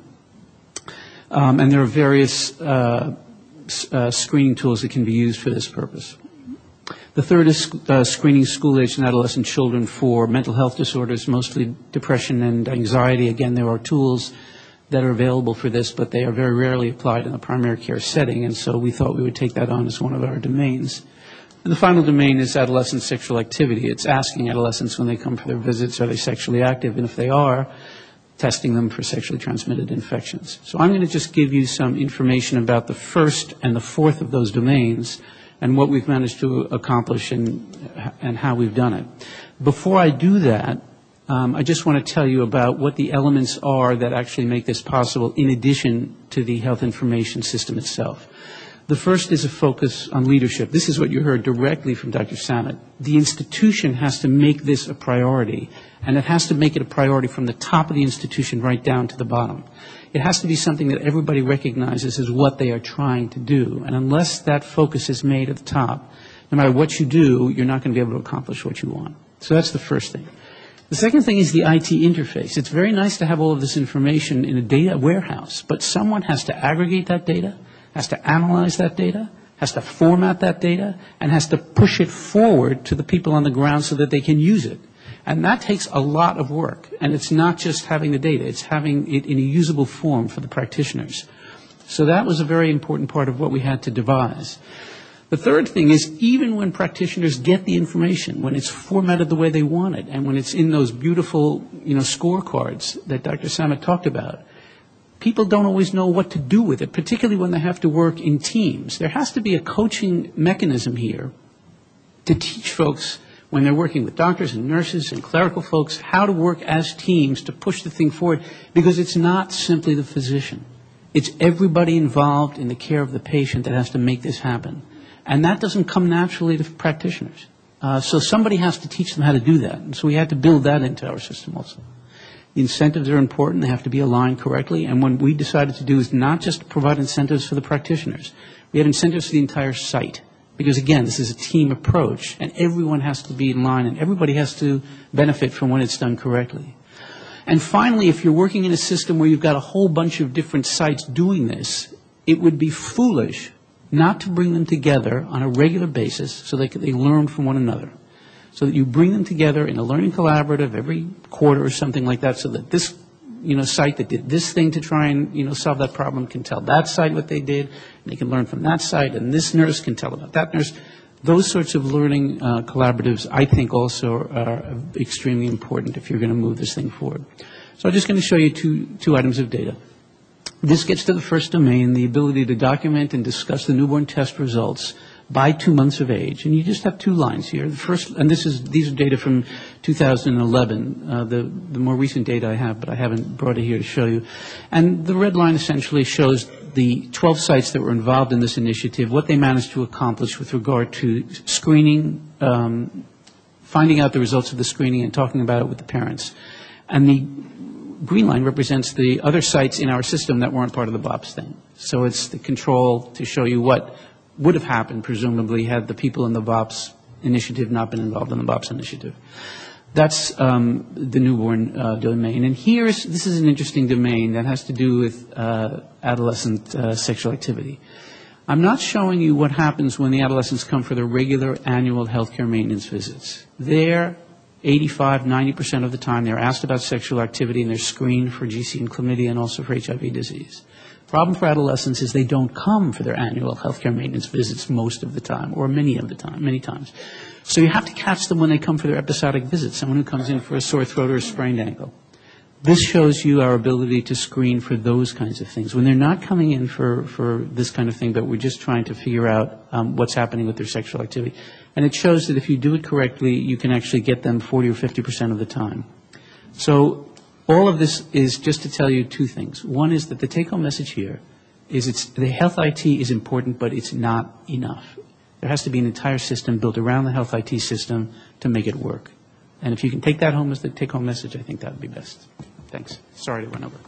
And there are various screening tools that can be used for this purpose. The third is screening school-aged and adolescent children for mental health disorders, mostly depression and anxiety. Again, there are tools that are available for this, but they are very rarely applied in a primary care setting, and so we thought we would take that on as one of our domains. And the final domain is adolescent sexual activity. It's asking adolescents when they come for their visits, are they sexually active? And if they are, testing them for sexually transmitted infections. So I'm going to just give you some information about the first and the fourth of those domains and what we've managed to accomplish and how we've done it. Before I do that, I just want to tell you about what the elements are that actually make this possible in addition to the health information system itself. The first is a focus on leadership. This is what you heard directly from Dr. Samet. The institution has to make this a priority, and it has to make it a priority from the top of the institution right down to the bottom. It has to be something that everybody recognizes as what they are trying to do, and unless that focus is made at the top, no matter what you do, you're not going to be able to accomplish what you want. So that's the first thing. The second thing is the IT interface. It's very nice to have all of this information in a data warehouse, but someone has to aggregate that data, has to analyze that data, has to format that data, and has to push it forward to the people on the ground so that they can use it. And that takes a lot of work. And it's not just having the data, it's having it in a usable form for the practitioners. So that was a very important part of what we had to devise. The third thing is even when practitioners get the information, when it's formatted the way they want it, and when it's in those beautiful, scorecards that Dr. Samet talked about, people don't always know what to do with it, particularly when they have to work in teams. There has to be a coaching mechanism here to teach folks when they're working with doctors and nurses and clerical folks how to work as teams to push the thing forward, because it's not simply the physician. It's everybody involved in the care of the patient that has to make this happen. And that doesn't come naturally to practitioners. So somebody has to teach them how to do that. And so we had to build that into our system also. The incentives are important. They have to be aligned correctly. And what we decided to do is not just provide incentives for the practitioners. We have incentives for the entire site. Because, again, this is a team approach, and everyone has to be in line, and everybody has to benefit from when it's done correctly. And finally, if you're working in a system where you've got a whole bunch of different sites doing this, it would be foolish not to bring them together on a regular basis so they learn from one another. So that you bring them together in a learning collaborative every quarter or something like that, so that this site that did this thing to try and solve that problem can tell that site what they did, and they can learn from that site, and this nurse can tell about that nurse. Those sorts of learning collaboratives, I think, also are extremely important if you're going to move this thing forward. So I'm just going to show you two items of data. This gets to the first domain, the ability to document and discuss the newborn test results by 2 months of age. And you just have two lines here. The first, and these are data from 2011, the more recent data I have, but I haven't brought it here to show you. And the red line essentially shows the 12 sites that were involved in this initiative, what they managed to accomplish with regard to screening, finding out the results of the screening and talking about it with the parents. And the green line represents the other sites in our system that weren't part of the BOPS thing. So it's the control to show you what would have happened, presumably, had the people in the BOPS initiative not been involved in the BOPS initiative. That's the newborn domain. And this is an interesting domain that has to do with adolescent sexual activity. I'm not showing you what happens when the adolescents come for their regular annual healthcare maintenance visits. They're 85, 90% of the time they're asked about sexual activity and they're screened for GC and chlamydia and also for HIV disease. Problem for adolescents is they don't come for their annual healthcare maintenance visits most of the time, or many times. So you have to catch them when they come for their episodic visits, someone who comes in for a sore throat or a sprained ankle. This shows you our ability to screen for those kinds of things. When they're not coming in for this kind of thing, but we're just trying to figure out what's happening with their sexual activity. And it shows that if you do it correctly, you can actually get them 40 or 50% of the time. So all of this is just to tell you two things. One is that the take-home message here is the health IT is important, but it's not enough. There has to be an entire system built around the health IT system to make it work. And if you can take that home as the take-home message, I think that would be best. Thanks. Sorry to run over.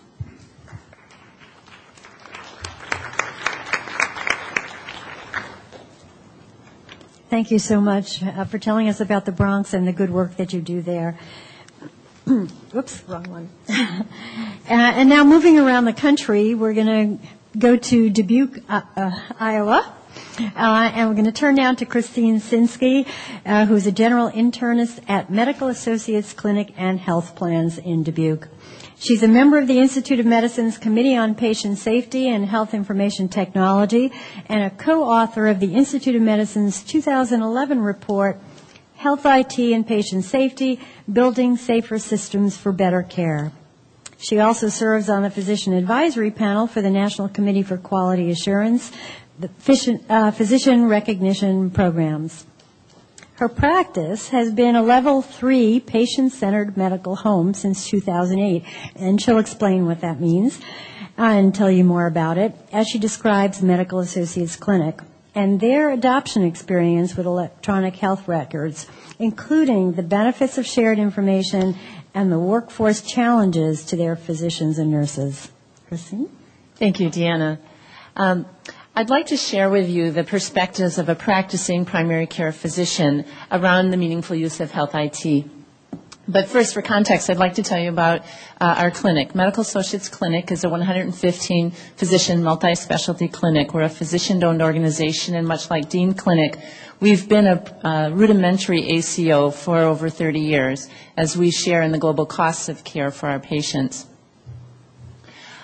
Thank you so much for telling us about the Bronx and the good work that you do there. Whoops, wrong one. And now moving around the country, we're going to go to Dubuque, Iowa. And we're going to turn now to Christine Sinsky, who's a general internist at Medical Associates Clinic and Health Plans in Dubuque. She's a member of the Institute of Medicine's Committee on Patient Safety and Health Information Technology and a co-author of the Institute of Medicine's 2011 report, Health IT and Patient Safety, Building Safer Systems for Better Care. She also serves on the Physician Advisory Panel for the National Committee for Quality Assurance, the physician recognition programs. Her practice has been a Level 3 patient-centered medical home since 2008, and she'll explain what that means and tell you more about it as she describes Medical Associates Clinic and their adoption experience with electronic health records, including the benefits of shared information and the workforce challenges to their physicians and nurses. Christine? Thank you, Deanna. I'd like to share with you the perspectives of a practicing primary care physician around the meaningful use of health IT. But first, for context, I'd like to tell you about our clinic. Medical Associates Clinic is a 115-physician multi-specialty clinic. We're a physician-owned organization, and much like Dean Clinic, we've been a rudimentary ACO for over 30 years, as we share in the global costs of care for our patients.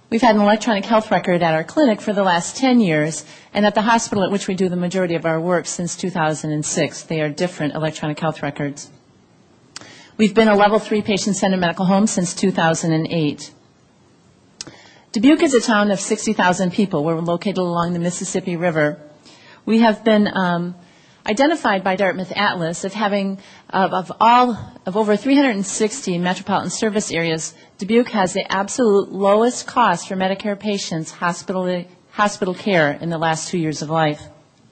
We've had an electronic health record at our clinic for the last 10 years, and at the hospital at which we do the majority of our work since 2006. They are different electronic health records. We've been a Level 3 patient-centered medical home since 2008. Dubuque is a town of 60,000 people. We're located along the Mississippi River. We have been identified by Dartmouth Atlas of having, of over 360 metropolitan service areas, Dubuque has the absolute lowest cost for Medicare patients' hospital care in the last 2 years of life.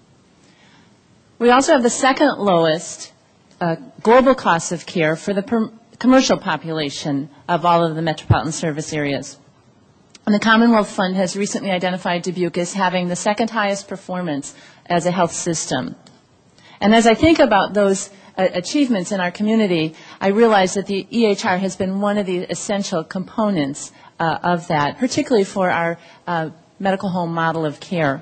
We also have the second lowest global cost of care for the commercial population of all of the metropolitan service areas. And the Commonwealth Fund has recently identified Dubuque as having the second highest performance as a health system. And as I think about those achievements in our community, I realize that the EHR has been one of the essential components of that, particularly for our medical home model of care.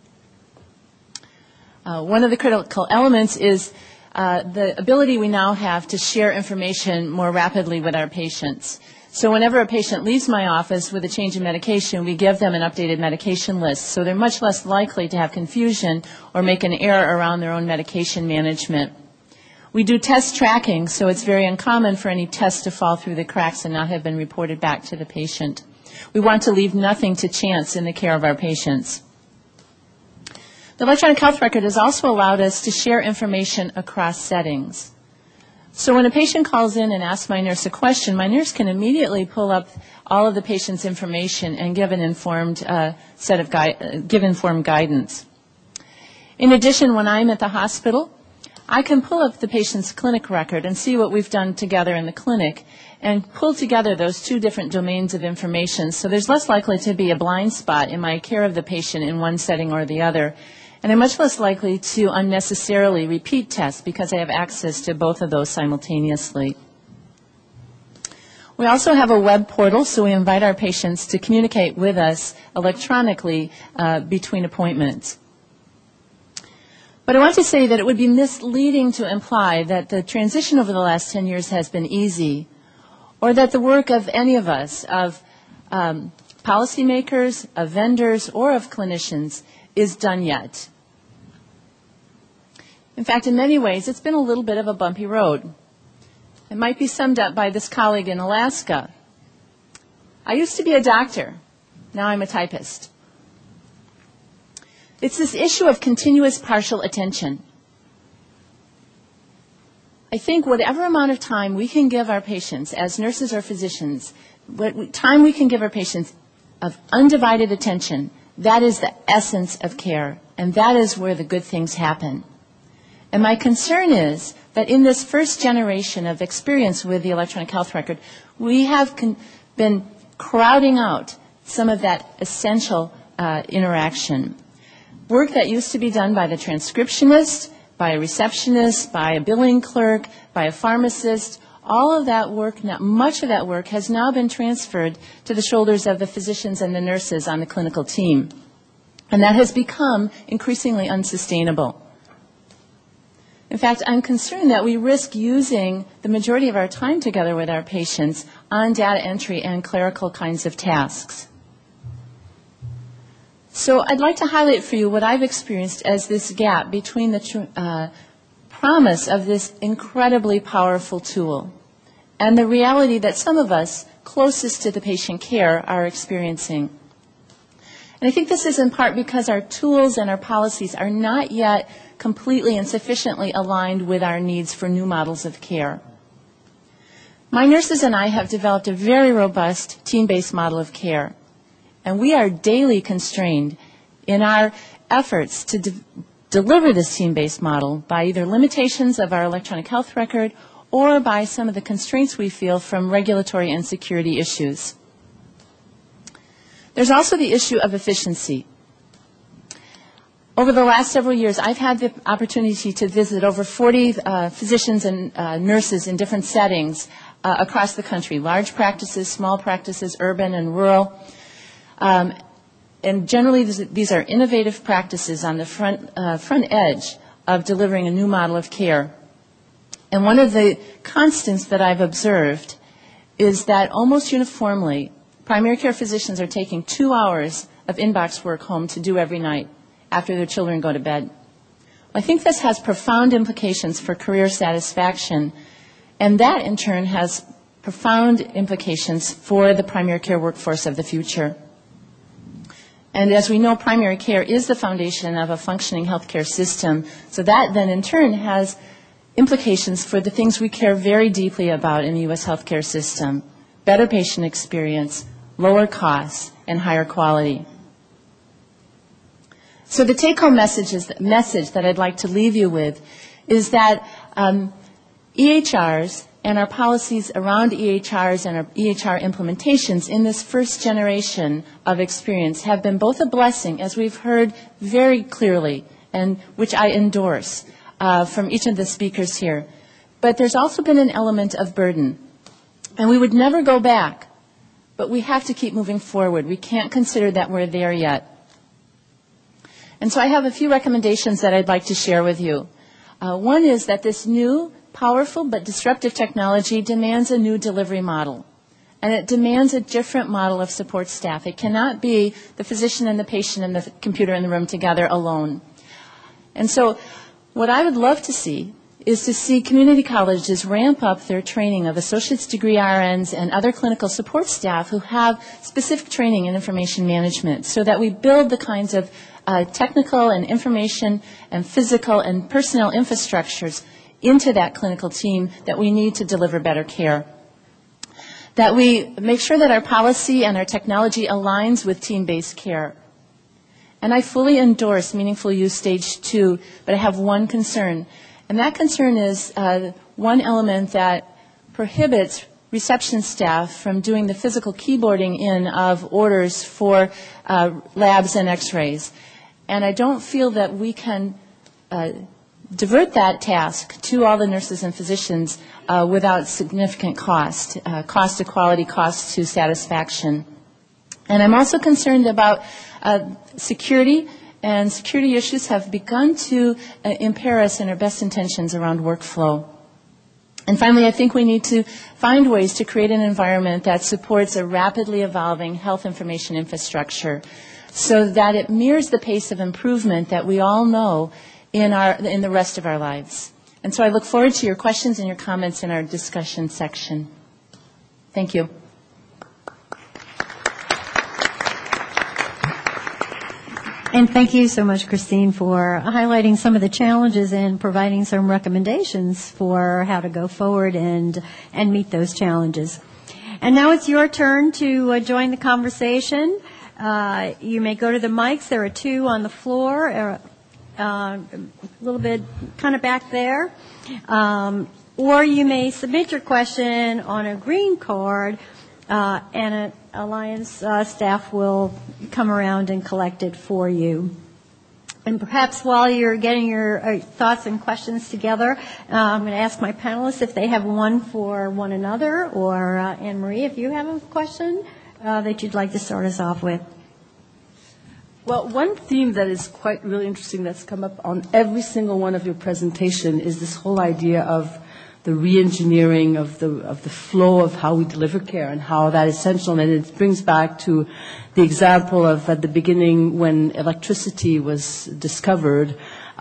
One of the critical elements is the ability we now have to share information more rapidly with our patients. So whenever a patient leaves my office with a change in medication, we give them an updated medication list. So they're much less likely to have confusion or make an error around their own medication management. We do test tracking, so it's very uncommon for any tests to fall through the cracks and not have been reported back to the patient. We want to leave nothing to chance in the care of our patients. The electronic health record has also allowed us to share information across settings. So when a patient calls in and asks my nurse a question, my nurse can immediately pull up all of the patient's information and give an informed informed guidance. In addition, when I'm at the hospital, I can pull up the patient's clinic record and see what we've done together in the clinic and pull together those two different domains of information. So there's less likely to be a blind spot in my care of the patient in one setting or the other. And I'm much less likely to unnecessarily repeat tests because I have access to both of those simultaneously. We also have a web portal, so we invite our patients to communicate with us electronically between appointments. But I want to say that it would be misleading to imply that the transition over the last 10 years has been easy, or that the work of any of us, of policymakers, of vendors, or of clinicians, is done yet. In fact, in many ways, it's been a little bit of a bumpy road. It might be summed up by this colleague in Alaska. I used to be a doctor. Now I'm a typist. It's this issue of continuous partial attention. I think whatever amount of time we can give our patients as nurses or physicians, what time we can give our patients of undivided attention, that is the essence of care, and that is where the good things happen. And my concern is that in this first generation of experience with the electronic health record, we have been crowding out some of that essential interaction. Work that used to be done by the transcriptionist, by a receptionist, by a billing clerk, by a pharmacist, all of that work, much of that work has now been transferred to the shoulders of the physicians and the nurses on the clinical team. And that has become increasingly unsustainable. In fact, I'm concerned that we risk using the majority of our time together with our patients on data entry and clerical kinds of tasks. So I'd like to highlight for you what I've experienced as this gap between the promise of this incredibly powerful tool and the reality that some of us closest to the patient care are experiencing. And I think this is in part because our tools and our policies are not yet completely and sufficiently aligned with our needs for new models of care. My nurses and I have developed a very robust team-based model of care, and we are daily constrained in our efforts to deliver this team-based model by either limitations of our electronic health record or by some of the constraints we feel from regulatory and security issues. There's also the issue of efficiency. Over the last several years, I've had the opportunity to visit over 40 physicians and nurses in different settings across the country, large practices, small practices, urban and rural. And generally, these are innovative practices on the front edge of delivering a new model of care. And one of the constants that I've observed is that almost uniformly, primary care physicians are taking 2 hours of inbox work home to do every night after their children go to bed. I think this has profound implications for career satisfaction, and that in turn has profound implications for the primary care workforce of the future. And as we know, primary care is the foundation of a functioning healthcare system, so that then in turn has implications for the things we care very deeply about in the U.S. healthcare system: better patient experience, lower costs, and higher quality. So the take-home message that I'd like to leave you with is that EHRs and our policies around EHRs and our EHR implementations in this first generation of experience have been both a blessing, as we've heard very clearly, and which I endorse from each of the speakers here. But there's also been an element of burden. And we would never go back, but we have to keep moving forward. We can't consider that we're there yet. And so I have a few recommendations that I'd like to share with you. One is that this new, powerful but disruptive technology demands a new delivery model. And it demands a different model of support staff. It cannot be the physician and the patient and the computer in the room together alone. And so what I would love to see is to see community colleges ramp up their training of associate's degree RNs and other clinical support staff who have specific training in information management, so that we build the kinds of technical and information and physical and personnel infrastructures into that clinical team that we need to deliver better care. That we make sure that our policy and our technology aligns with team-based care. And I fully endorse Meaningful Use Stage 2, but I have one concern. And that concern is one element that prohibits reception staff from doing the physical keyboarding in of orders for labs and x-rays. And I don't feel that we can divert that task to all the nurses and physicians without significant cost to quality, cost to satisfaction. And I'm also concerned about security, and security issues have begun to impair us in our best intentions around workflow. And finally, I think we need to find ways to create an environment that supports a rapidly evolving health information infrastructure so that it mirrors the pace of improvement that we all know in the rest of our lives. And so I look forward to your questions and your comments in our discussion section. Thank you. And thank you so much, Christine, for highlighting some of the challenges and providing some recommendations for how to go forward and meet those challenges. And now it's your turn to join the conversation. You may go to the mics. There are 2 on the floor, a little bit kind of back there. Or you may submit your question on a green card, and an Alliance staff will come around and collect it for you. And perhaps while you're getting your thoughts and questions together, I'm going to ask my panelists if they have one for one another, or Anne-Marie, if you have a question that you'd like to start us off with. Well, one theme that is quite really interesting that's come up on every single one of your presentation is this whole idea of the re-engineering of the flow of how we deliver care and how that is essential. And it brings back to the example of at the beginning when electricity was discovered,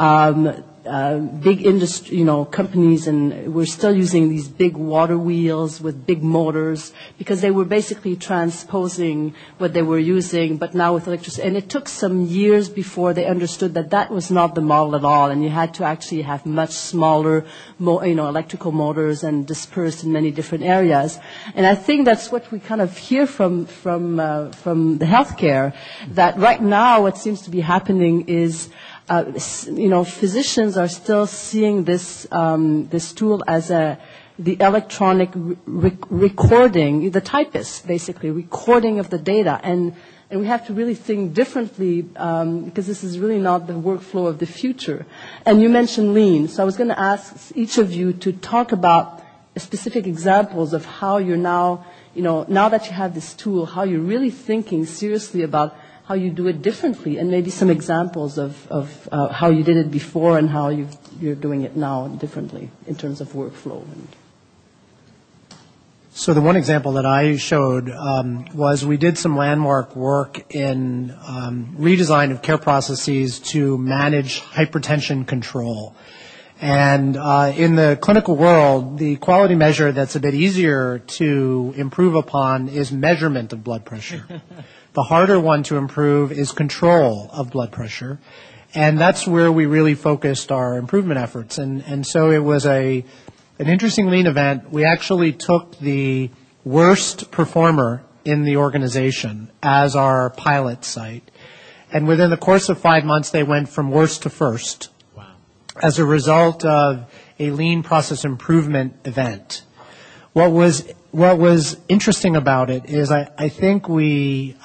big industry, companies, and we're still using these big water wheels with big motors because they were basically transposing what they were using, but now with electricity. And it took some years before they understood that that was not the model at all, and you had to actually have much smaller, electrical motors and dispersed in many different areas. And I think that's what we kind of hear from the healthcare, that right now what seems to be happening is physicians are still seeing this tool as the electronic recording, the typist basically recording of the data, and we have to really think differently because this is really not the workflow of the future. And you mentioned lean, so I was going to ask each of you to talk about specific examples of how you're now that you have this tool, how you're really thinking seriously about how you do it differently, and maybe some examples of how you did it before and how you're doing it now differently in terms of workflow. So the one example that I showed was we did some landmark work in redesign of care processes to manage hypertension control. And in the clinical world, the quality measure that's a bit easier to improve upon is measurement of blood pressure. The harder one to improve is control of blood pressure. And that's where we really focused our improvement efforts. And so it was an interesting lean event. We actually took the worst performer in the organization as our pilot site. And within the course of 5 months, they went from worst to first. Wow. As a result of a lean process improvement event. What was interesting about it is I think we've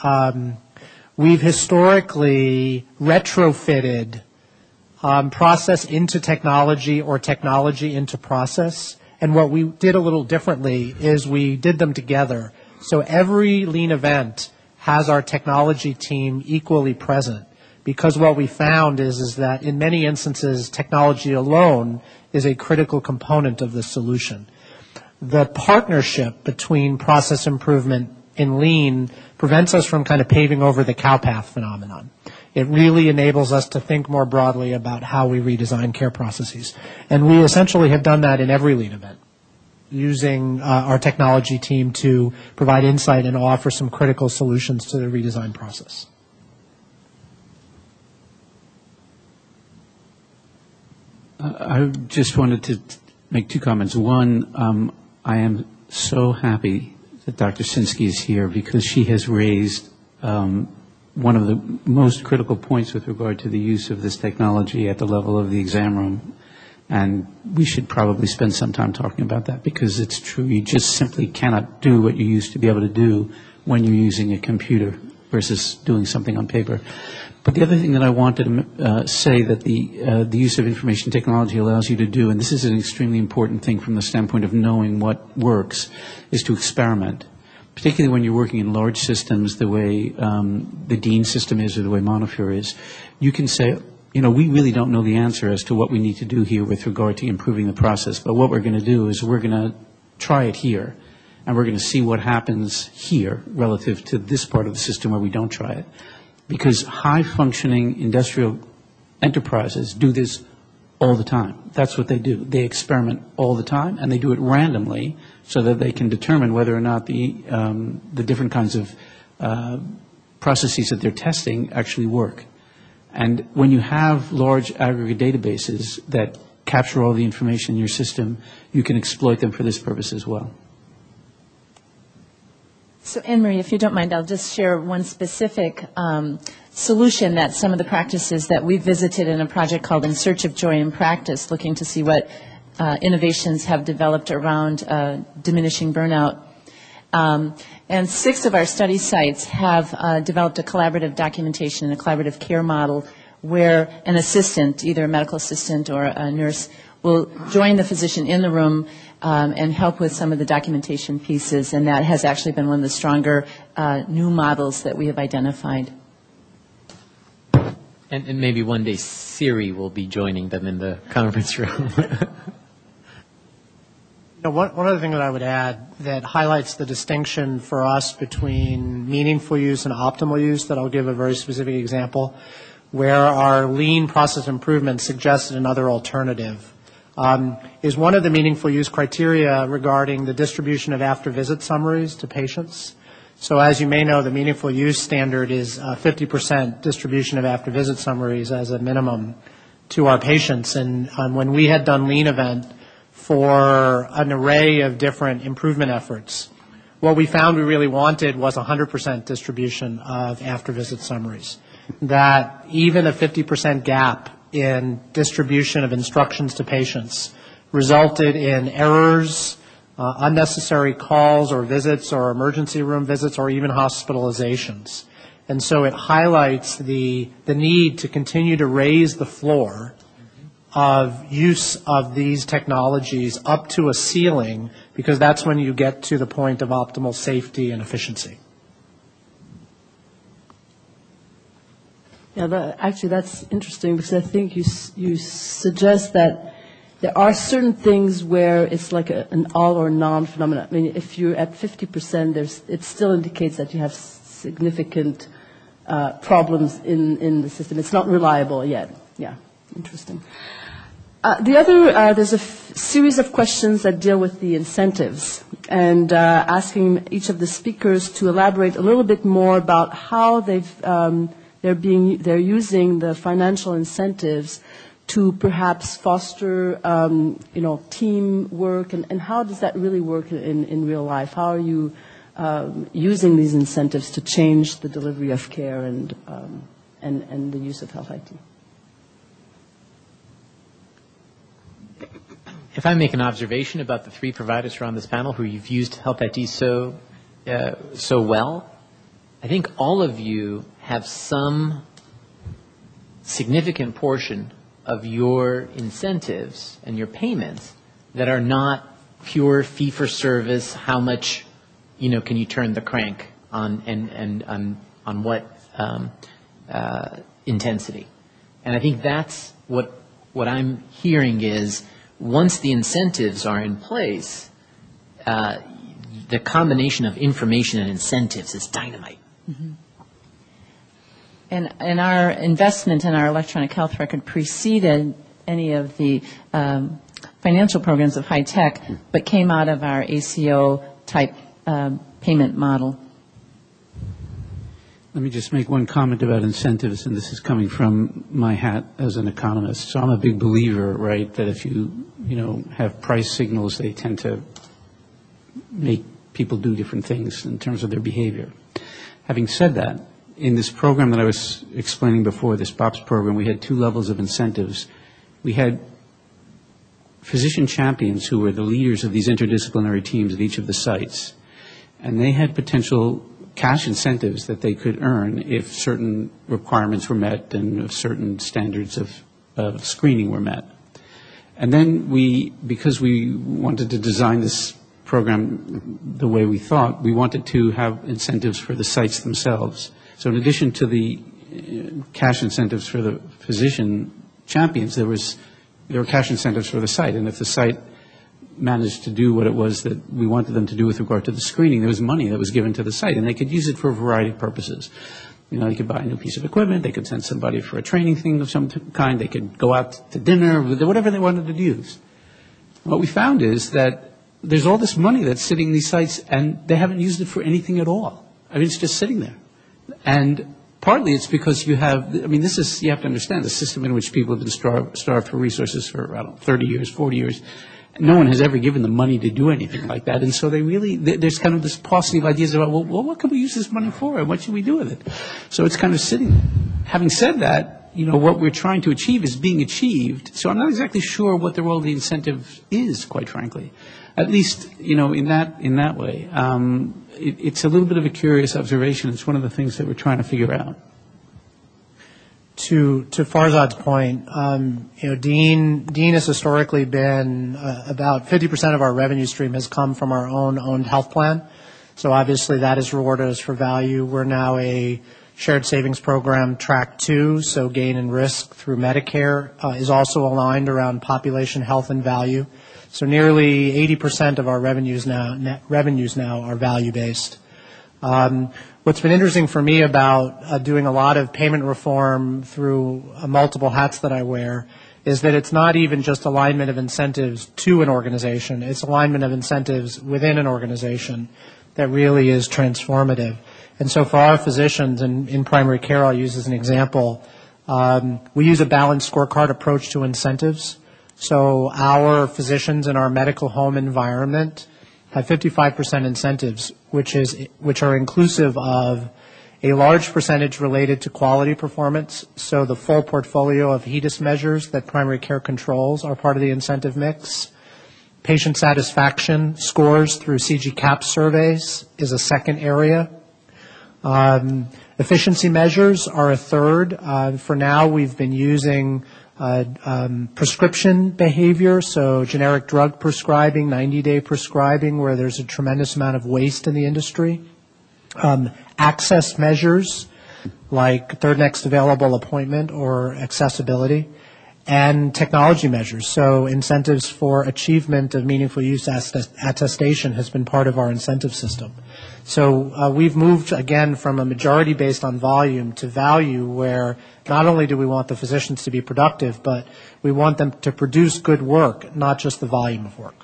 historically retrofitted process into technology or technology into process. And what we did a little differently is we did them together. So every lean event has our technology team equally present. Because what we found is that in many instances, technology alone is a critical component of the solution. The partnership between process improvement and lean prevents us from kind of paving over the cow path phenomenon. It really enables us to think more broadly about how we redesign care processes. And we essentially have done that in every lean event, using our technology team to provide insight and offer some critical solutions to the redesign process. I just wanted to make two comments. One, I am so happy that Dr. Sinskey is here because she has raised one of the most critical points with regard to the use of this technology at the level of the exam room. And we should probably spend some time talking about that because it's true. You just simply cannot do what you used to be able to do when you're using a computer versus doing something on paper. But the other thing that I wanted to say that the use of information technology allows you to do, and this is an extremely important thing from the standpoint of knowing what works, is to experiment. Particularly when you're working in large systems the way the Dean system is or the way Montefiore is, you can say, you know, we really don't know the answer as to what we need to do here with regard to improving the process. But what we're going to do is we're going to try it here, and we're going to see what happens here relative to this part of the system where we don't try it. Because high-functioning industrial enterprises do this all the time. That's what they do. They experiment all the time, and they do it randomly so that they can determine whether or not the different kinds of processes that they're testing actually work. And when you have large aggregate databases that capture all the information in your system, you can exploit them for this purpose as well. So, Anne-Marie, if you don't mind, I'll just share one specific solution that some of the practices that we visited in a project called In Search of Joy in Practice, looking to see what innovations have developed around diminishing burnout. And 6 of our study sites have developed a collaborative documentation and a collaborative care model where an assistant, either a medical assistant or a nurse, will join the physician in the room and help with some of the documentation pieces, and that has actually been one of the stronger new models that we have identified. And maybe one day Siri will be joining them in the conference room. One other thing that I would add that highlights the distinction for us between meaningful use and optimal use, that I'll give a very specific example, where our lean process improvement suggested another alternative. Is one of the meaningful use criteria regarding the distribution of after-visit summaries to patients. So as you may know, the meaningful use standard is 50% distribution of after-visit summaries as a minimum to our patients. And when we had done Lean Event for an array of different improvement efforts, what we found we really wanted was 100% distribution of after-visit summaries. That even a 50% gap in distribution of instructions to patients resulted in errors, unnecessary calls or visits or emergency room visits or even hospitalizations. And so it highlights the need to continue to raise the floor of use of these technologies up to a ceiling, because that's when you get to the point of optimal safety and efficiency. Yeah, actually, that's interesting because I think you suggest that there are certain things where it's like an all or none phenomenon. I mean, if you're at 50%, it still indicates that you have significant problems in the system. It's not reliable yet. Yeah, interesting. There's a series of questions that deal with the incentives, and asking each of the speakers to elaborate a little bit more about how they're using the financial incentives to perhaps foster, teamwork, and how does that really work in real life? How are you using these incentives to change the delivery of care and the use of health IT? If I make an observation about the three providers who are on this panel who you've used Health IT so well, I think all of you have some significant portion of your incentives and your payments that are not pure fee-for-service, how much, can you turn the crank on and on what intensity. And I think that's what I'm hearing is once the incentives are in place, the combination of information and incentives is dynamite. Mm-hmm. And our investment in our electronic health record preceded any of the financial programs of high tech, but came out of our ACO type payment model. Let me just make one comment about incentives, and this is coming from my hat as an economist. So I'm a big believer, right, that if you have price signals, they tend to make people do different things in terms of their behavior. Having said that, in this program that I was explaining before, this BOPS program, we had two levels of incentives. We had physician champions who were the leaders of these interdisciplinary teams at each of the sites, and they had potential cash incentives that they could earn if certain requirements were met and if certain standards of screening were met. And then because we wanted to design this program the way we thought, we wanted to have incentives for the sites themselves. So in addition to the cash incentives for the physician champions, there were cash incentives for the site. And if the site managed to do what it was that we wanted them to do with regard to the screening, there was money that was given to the site, and they could use it for a variety of purposes. They could buy a new piece of equipment, they could send somebody for a training thing of some kind, they could go out to dinner, whatever they wanted to use. What we found is that there's all this money that's sitting in these sites, and they haven't used it for anything at all. I mean, it's just sitting there. And partly it's because you have to understand the system in which people have been starved for resources for, 30 years, 40 years. No one has ever given them money to do anything like that. And so there's kind of this paucity of ideas about, well, what can we use this money for and what should we do with it? So it's kind of sitting there. Having said that, what we're trying to achieve is being achieved. So I'm not exactly sure what the role of the incentive is, quite frankly. At least, in that way. It's a little bit of a curious observation. It's one of the things that we're trying to figure out. To Farzad's point, Dean has historically been about 50% of our revenue stream has come from our owned health plan. So obviously that has rewarded us for value. We're now a shared savings program, Track 2, so gain and risk through Medicare is also aligned around population health and value. So nearly 80% of our net revenues now are value-based. What's been interesting for me about doing a lot of payment reform through multiple hats that I wear is that it's not even just alignment of incentives to an organization. It's alignment of incentives within an organization that really is transformative. And so for our physicians in primary care, I'll use as an example, we use a balanced scorecard approach to incentives. So our physicians in our medical home environment have 55% incentives, which are inclusive of a large percentage related to quality performance. So the full portfolio of HEDIS measures that primary care controls are part of the incentive mix. Patient satisfaction scores through CG CAP surveys is a second area. Efficiency measures are a third. For now, we've been using prescription behavior, so generic drug prescribing, 90-day prescribing, where there's a tremendous amount of waste in the industry. Access measures, like third next available appointment or accessibility. and technology measures. So incentives for achievement of meaningful use attestation has been part of our incentive system. So we've moved, again, from a majority based on volume to value, where not only do we want the physicians to be productive, but we want them to produce good work, not just the volume of work.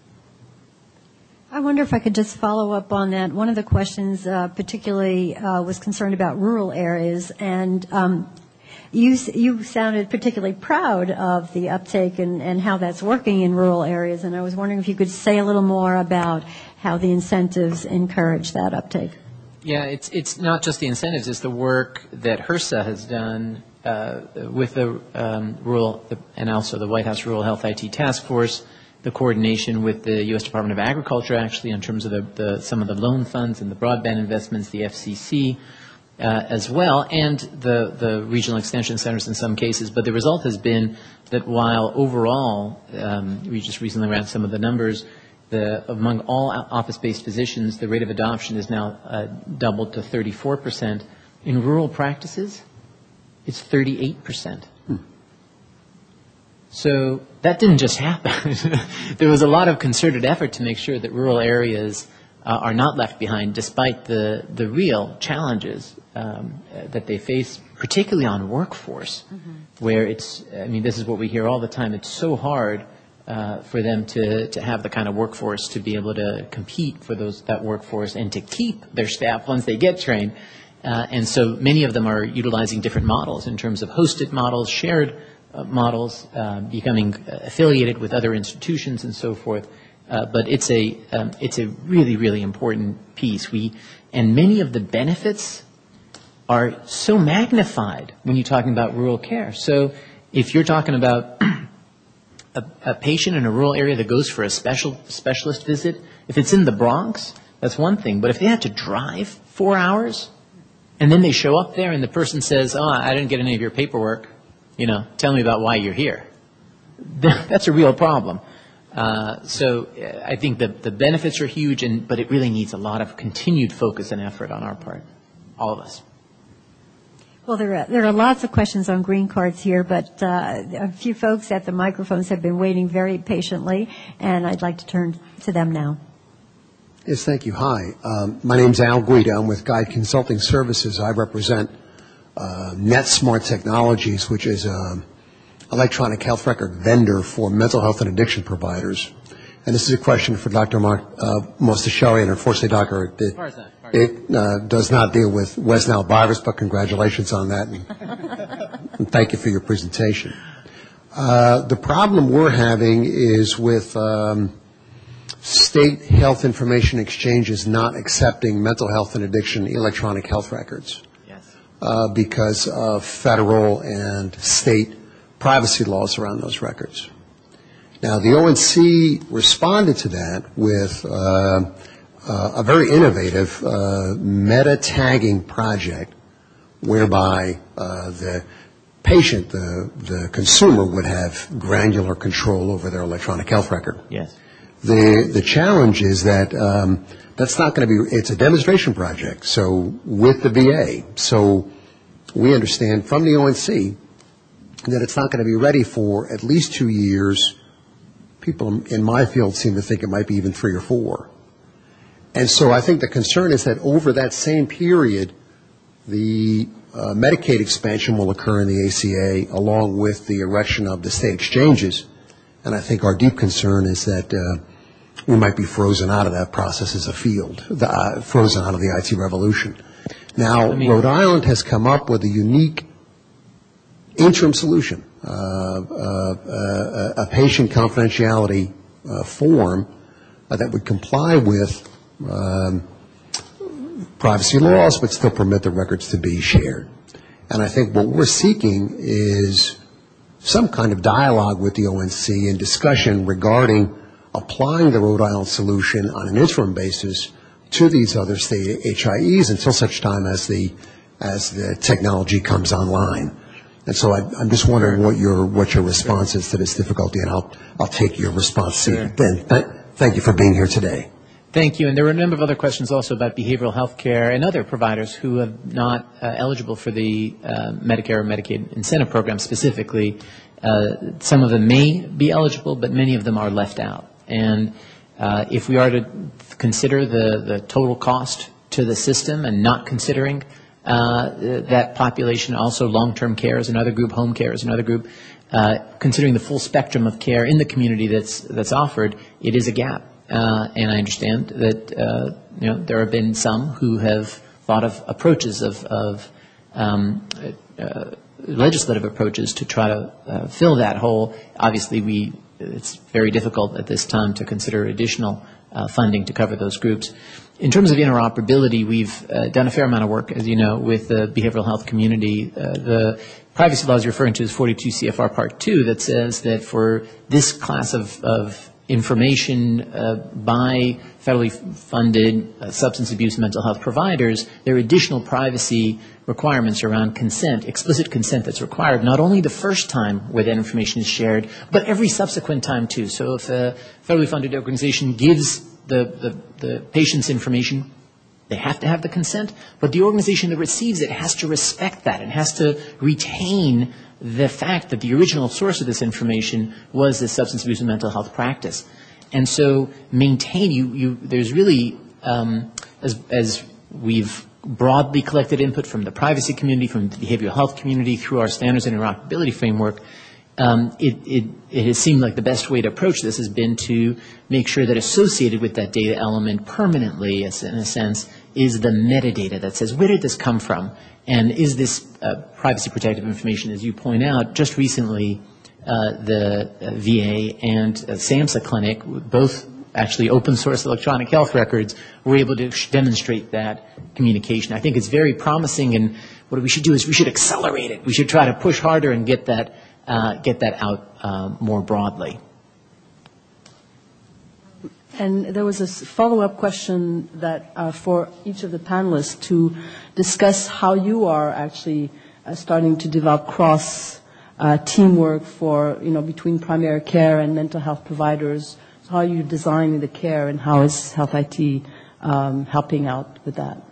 I wonder if I could just follow up on that. One of the questions particularly was concerned about rural areas, and you sounded particularly proud of the uptake and how that's working in rural areas, and I was wondering if you could say a little more about how the incentives encourage that uptake. Yeah, it's not just the incentives, it's the work that HRSA has done with the rural, and also the White House Rural Health IT Task Force, the coordination with the U.S. Department of Agriculture, actually, in terms of some of the loan funds and the broadband investments, the FCC as well, and the regional extension centers in some cases. But the result has been that while overall, we just recently ran some of the numbers, among all office-based physicians, the rate of adoption is now doubled to 34%. In rural practices, it's 38%. So that didn't just happen. There was a lot of concerted effort to make sure that rural areas are not left behind, despite the real challenges that they face, particularly on workforce, where this is what we hear all the time. It's so hard for them to have the kind of workforce to be able to compete for that workforce and to keep their staff once they get trained. And so many of them are utilizing different models in terms of hosted models, shared models, becoming affiliated with other institutions and so forth. But it's a really, really important piece. And many of the benefits are so magnified when you're talking about rural care. So if you're talking about a patient in a rural area that goes for a specialist visit, if it's in the Bronx, that's one thing. But if they have to drive 4 hours and then they show up there and the person says, "Oh, I didn't get any of your paperwork. Tell me about why you're here." That's a real problem. So I think the benefits are huge, but it really needs a lot of continued focus and effort on our part, all of us. Well, there are lots of questions on green cards here, but a few folks at the microphones have been waiting very patiently, and I'd like to turn to them now. Yes, thank you. Hi. My name's Al Guida. I'm with Guide Consulting Services. I represent NetSmart Technologies, which is an electronic health record vendor for mental health and addiction providers. And this is a question for Dr. Mostashari, and unfortunately, Doctor, it does not deal with West Nile virus, but congratulations on that, and thank you for your presentation. The problem we're having is with state health information exchanges not accepting mental health and addiction electronic health records. Because of federal and state privacy laws around those records. Now, the ONC responded to that with a very innovative meta-tagging project whereby the patient, the consumer, would have granular control over their electronic health record. Yes. The challenge is that that's not going to be, it's a demonstration project, so with the VA. So we understand from the ONC that it's not going to be ready for at least 2 years. People in my field seem to think it might be even 3 or 4. And so I think the concern is that over that same period, the Medicaid expansion will occur in the ACA along with the erection of the state exchanges. And I think our deep concern is that we might be frozen out of that process as a field, frozen out of the IT revolution. Now, Rhode Island has come up with a unique interim solution, a patient confidentiality form that would comply with privacy laws but still permit the records to be shared. And I think what we're seeking is some kind of dialogue with the ONC and discussion regarding applying the Rhode Island solution on an interim basis to these other state HIEs until such time as the technology comes online. And so I'm just wondering what your response is to this difficulty, and I'll take your response. Sure. Then thank you for being here today. Thank you. And there were a number of other questions also about behavioral health care and other providers who are not eligible for the Medicare or Medicaid incentive program specifically. Some of them may be eligible, but many of them are left out. And if we are to consider the total cost to the system and not considering that population, also long-term care is another group, home care is another group, considering the full spectrum of care in the community that's offered, it is a gap. And I understand that there have been some who have thought of approaches of legislative approaches to try to fill that hole. Obviously, it's very difficult at this time to consider additional funding to cover those groups. In terms of interoperability, we've done a fair amount of work, as you know, with the behavioral health community. The privacy law is referring to is 42 CFR Part 2 that says that for this class of information by federally funded substance abuse mental health providers, there are additional privacy requirements around consent, explicit consent that's required, not only the first time where that information is shared, but every subsequent time too. So if a federally funded organization gives the patient's information, they have to have the consent, but the organization that receives it has to respect that and has to retain the fact that the original source of this information was the substance abuse and mental health practice. And so there's really, as we've broadly collected input from the privacy community, from the behavioral health community, through our standards and interoperability framework, it has seemed like the best way to approach this has been to make sure that associated with that data element permanently, in a sense, is the metadata that says, where did this come from? And is this privacy protective information? As you point out, just recently the VA and SAMHSA Clinic, both actually open source electronic health records, were able to demonstrate that communication. I think it's very promising, and what we should do is we should accelerate it. We should try to push harder and get that out more broadly. And there was a follow-up question that for each of the panelists to discuss how you are actually starting to develop cross teamwork for between primary care and mental health providers. So how are you designing the care, and how is Health IT helping out with that?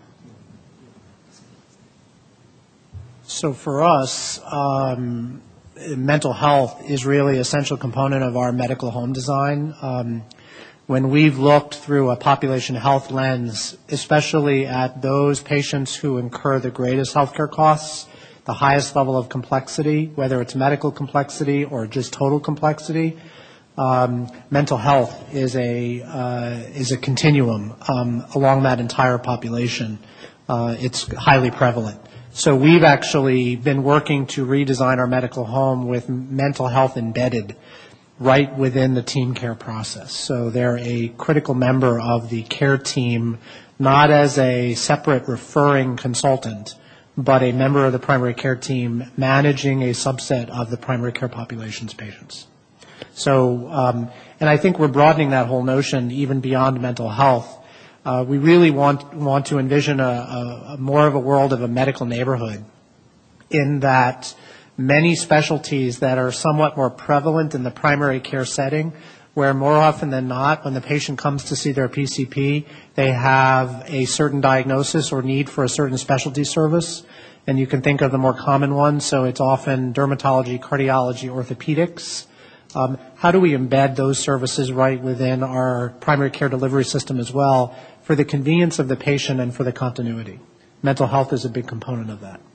So for us, mental health is really an essential component of our medical home design. When we've looked through a population health lens, especially at those patients who incur the greatest healthcare costs, the highest level of complexity, whether it's medical complexity or just total complexity, mental health is a continuum along that entire population. It's highly prevalent. So we've actually been working to redesign our medical home with mental health embedded right within the team care process. So they're a critical member of the care team, not as a separate referring consultant, but a member of the primary care team managing a subset of the primary care population's patients. So, and I think we're broadening that whole notion even beyond mental health. We really want to envision a more of a world of a medical neighborhood, in that many specialties that are somewhat more prevalent in the primary care setting, where more often than not, when the patient comes to see their PCP, they have a certain diagnosis or need for a certain specialty service. And you can think of the more common ones, so it's often dermatology, cardiology, orthopedics. How do we embed those services right within our primary care delivery system as well, for the convenience of the patient and for the continuity? Mental health is a big component of that.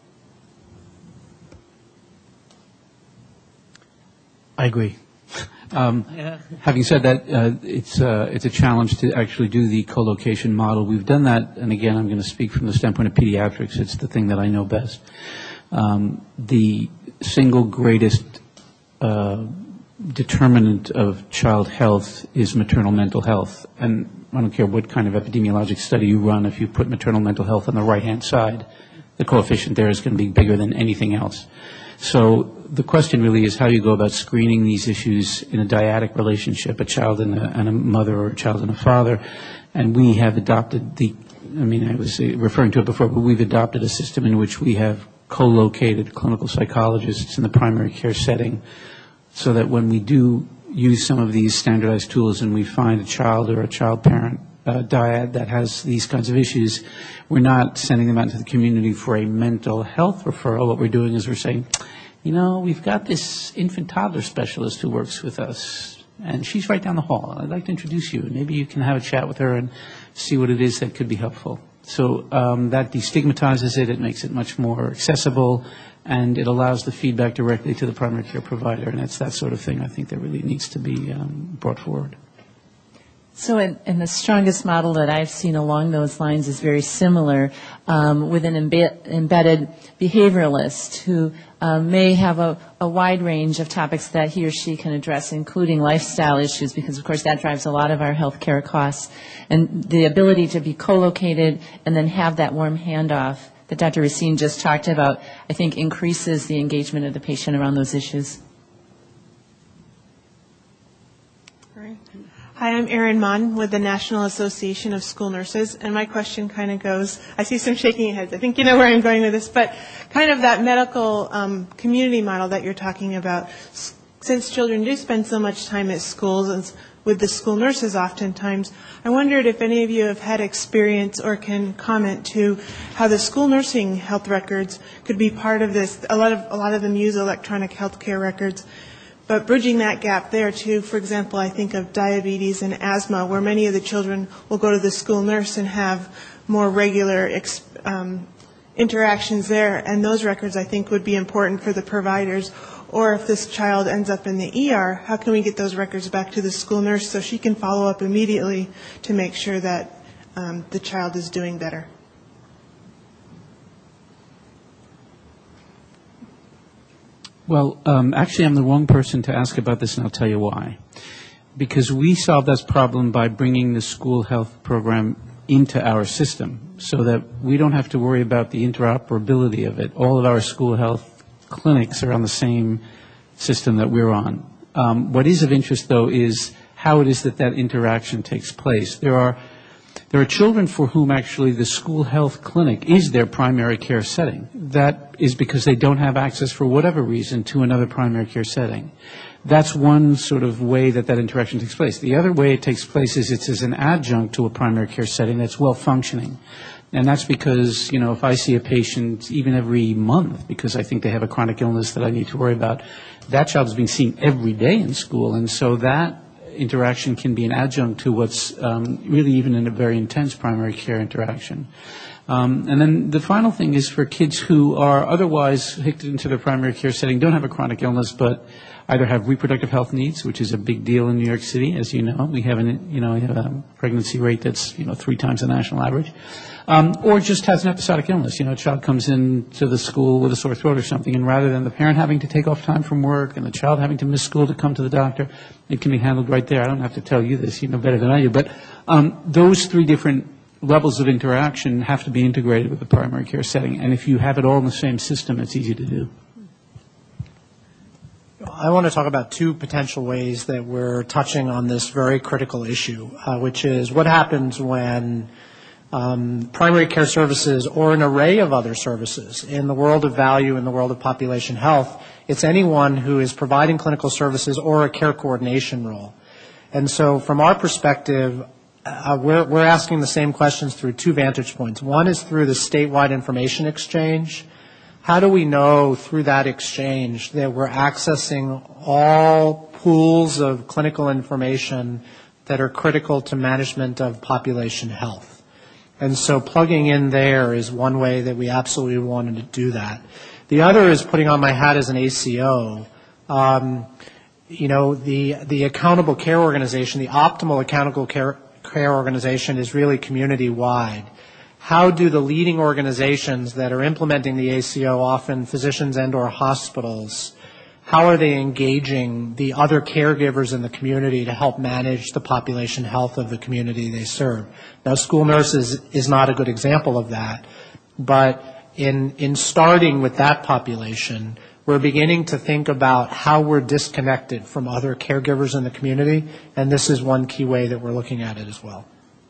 I agree. Having said that, it's a challenge to actually do the co-location model. We've done that, and again, I'm going to speak from the standpoint of pediatrics. It's the thing that I know best. The single greatest determinant of child health is maternal mental health. And I don't care what kind of epidemiologic study you run, if you put maternal mental health on the right-hand side, the coefficient there is going to be bigger than anything else. So the question really is how you go about screening these issues in a dyadic relationship, a child and a mother, or a child and a father. And we have adopted I was referring to it before, but we've adopted a system in which we have co-located clinical psychologists in the primary care setting, so that when we do use some of these standardized tools and we find a child or a child parent dyad that has these kinds of issues, we're not sending them out into the community for a mental health referral. What we're doing is we're saying, we've got this infant toddler specialist who works with us, and she's right down the hall. I'd like to introduce you. Maybe you can have a chat with her and see what it is that could be helpful. So that destigmatizes it. It makes it much more accessible, and it allows the feedback directly to the primary care provider. And it's that sort of thing I think that really needs to be brought forward. So and the strongest model that I've seen along those lines is very similar with an embedded behavioralist who may have a wide range of topics that he or she can address, including lifestyle issues, because, of course, that drives a lot of our health care costs. And the ability to be co-located and then have that warm handoff that Dr. Racine just talked about, I think increases the engagement of the patient around those issues. Hi, I'm Erin Mon with the National Association of School Nurses, and my question kind of goes, I see some shaking heads, I think you know where I'm going with this, but kind of that medical community model that you're talking about, since children do spend so much time at schools and with the school nurses oftentimes, I wondered if any of you have had experience or can comment to how the school nursing health records could be part of this. A lot of them use electronic health care records. But bridging that gap there, too, for example, I think of diabetes and asthma, where many of the children will go to the school nurse and have more regular interactions there. And those records, I think, would be important for the providers. Or if this child ends up in the ER, how can we get those records back to the school nurse so she can follow up immediately to make sure that the child is doing better? Well, actually, I'm the wrong person to ask about this, and I'll tell you why. Because we solved this problem by bringing the school health program into our system so that we don't have to worry about the interoperability of it. All of our school health clinics are on the same system that we're on. What is of interest, though, is how it is that interaction takes place. There are children for whom actually the school health clinic is their primary care setting. That is because they don't have access for whatever reason to another primary care setting. That's one sort of way that interaction takes place. The other way it takes place is it's as an adjunct to a primary care setting that's well functioning. And that's because, if I see a patient even every month because I think they have a chronic illness that I need to worry about, that child is being seen every day in school. And so that interaction can be an adjunct to what's really even in a very intense primary care interaction. And then the final thing is for kids who are otherwise hooked into their primary care setting, don't have a chronic illness, but either have reproductive health needs, which is a big deal in New York City, as you know. We have a pregnancy rate that's 3 times the national average. Or just has an episodic illness. A child comes into the school with a sore throat or something, and rather than the parent having to take off time from work and the child having to miss school to come to the doctor, it can be handled right there. I don't have to tell you this. You know better than I do. But those 3 different levels of interaction have to be integrated with the primary care setting. And if you have it all in the same system, it's easy to do. I want to talk about 2 potential ways that we're touching on this very critical issue, which is what happens when primary care services or an array of other services in the world of value, in the world of population health, it's anyone who is providing clinical services or a care coordination role. And so from our perspective, we're asking the same questions through 2 vantage points. One is through the statewide information exchange. How do we know through that exchange that we're accessing all pools of clinical information that are critical to management of population health? And so plugging in there is one way that we absolutely wanted to do that. The other is putting on my hat as an ACO. The accountable care organization, the optimal accountable care organization is really community-wide. How do the leading organizations that are implementing the ACO, often physicians and or hospitals, how are they engaging the other caregivers in the community to help manage the population health of the community they serve? Now, school nurses is not a good example of that, but in starting with that population, we're beginning to think about how we're disconnected from other caregivers in the community, and this is one key way that we're looking at it as well.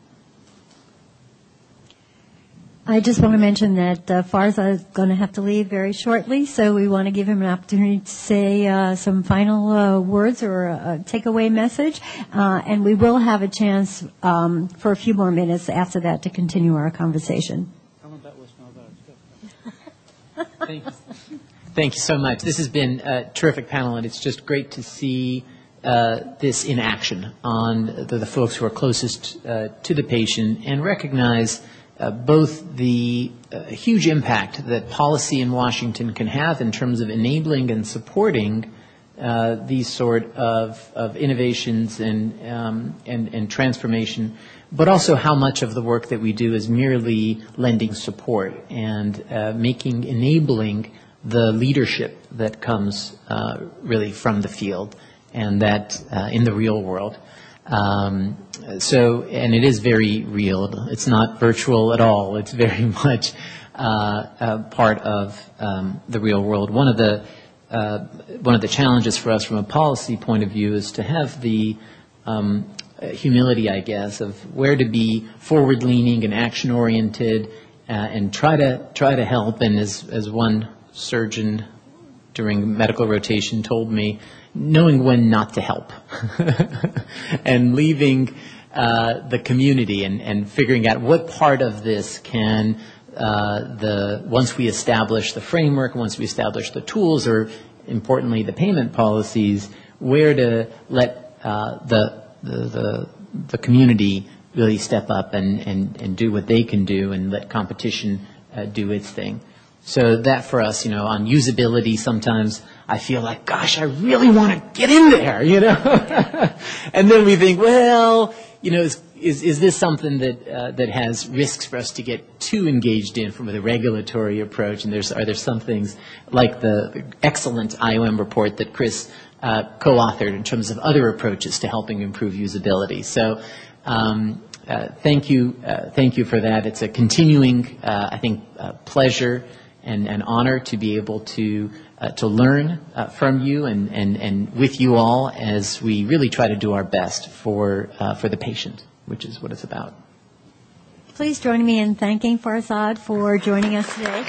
I just want to mention that Farza is going to have to leave very shortly, so we want to give him an opportunity to say some final words or a takeaway message, and we will have a chance for a few more minutes after that to continue our conversation. Thank you. Thank you so much. This has been a terrific panel, and it's just great to see this in action on the folks who are closest to the patient and recognize both the huge impact that policy in Washington can have in terms of enabling and supporting these sort of innovations and transformation, but also how much of the work that we do is merely lending support and enabling the leadership that comes really from the field and that in the real world. And it is very real. It's not virtual at all. It's very much a part of the real world. One of the challenges for us from a policy point of view is to have the humility, I guess, of where to be forward-leaning and action-oriented and try to help. And as one surgeon during medical rotation told me, knowing when not to help and leaving the community and figuring out what part of this can once we establish the framework, once we establish the tools, or importantly the payment policies, where to let the community really step up and do what they can do and let competition do its thing. So that for us, on usability, sometimes I feel like, gosh, I really want to get in there, and then we think, well, is this something that has risks for us to get too engaged in from a regulatory approach? And are there some things like the excellent IOM report that Chris co-authored in terms of other approaches to helping improve usability? So thank you for that. It's a continuing, I think, pleasure and honor to be able to learn from you and with you all as we really try to do our best for the patient, which is what it's about. Please join me in thanking Farzad for joining us today.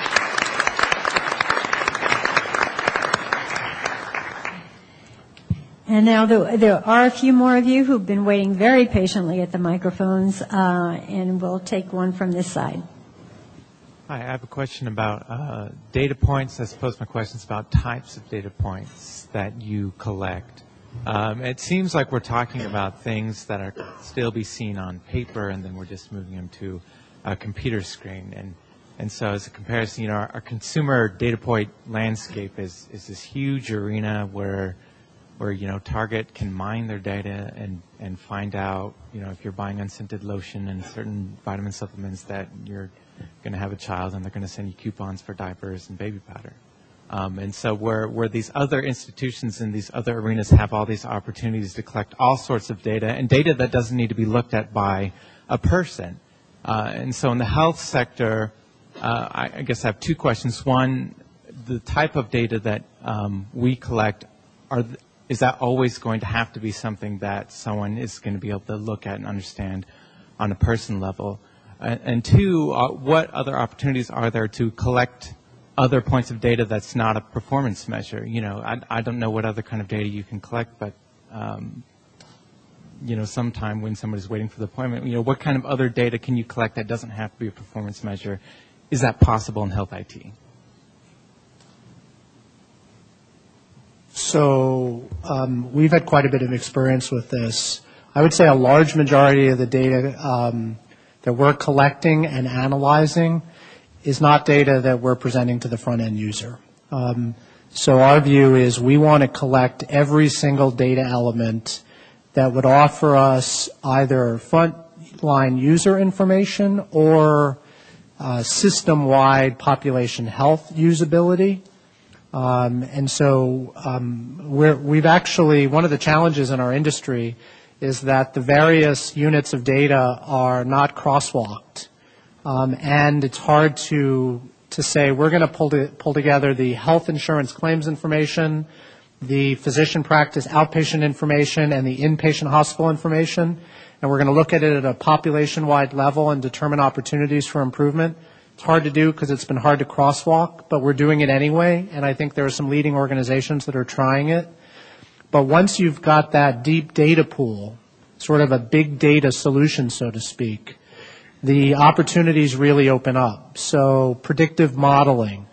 And now there are a few more of you who've been waiting very patiently at the microphones, and we'll take one from this side. Hi, I have a question about data points. I suppose my question is about types of data points that you collect. It seems like we're talking about things that are still be seen on paper, and then we're just moving them to a computer screen. And so as a comparison, our consumer data point landscape is this huge arena where Target can mine their data and find out, if you're buying unscented lotion and certain vitamin supplements that you're going to have a child, and they're going to send you coupons for diapers and baby powder. And so where these other institutions in these other arenas have all these opportunities to collect all sorts of data, and data that doesn't need to be looked at by a person. And so in the health sector, I guess I have two questions. One, the type of data that we collect, is that always going to have to be something that someone is going to be able to look at and understand on a person level? And two, what other opportunities are there to collect other points of data that's not a performance measure? I don't know what other kind of data you can collect, but, sometime when somebody's waiting for the appointment, what kind of other data can you collect that doesn't have to be a performance measure? Is that possible in health IT? So we've had quite a bit of experience with this. I would say a large majority of the data that we're collecting and analyzing is not data that we're presenting to the front-end user. So our view is we want to collect every single data element that would offer us either front-line user information or system-wide population health usability. And so we've actually, one of the challenges in our industry is that the various units of data are not crosswalked. And it's hard to say we're going to pull together the health insurance claims information, the physician practice outpatient information, and the inpatient hospital information, and we're going to look at it at a population-wide level and determine opportunities for improvement. It's hard to do because it's been hard to crosswalk, but we're doing it anyway, and I think there are some leading organizations that are trying it. But once you've got that deep data pool, sort of a big data solution, so to speak, the opportunities really open up. So predictive modeling,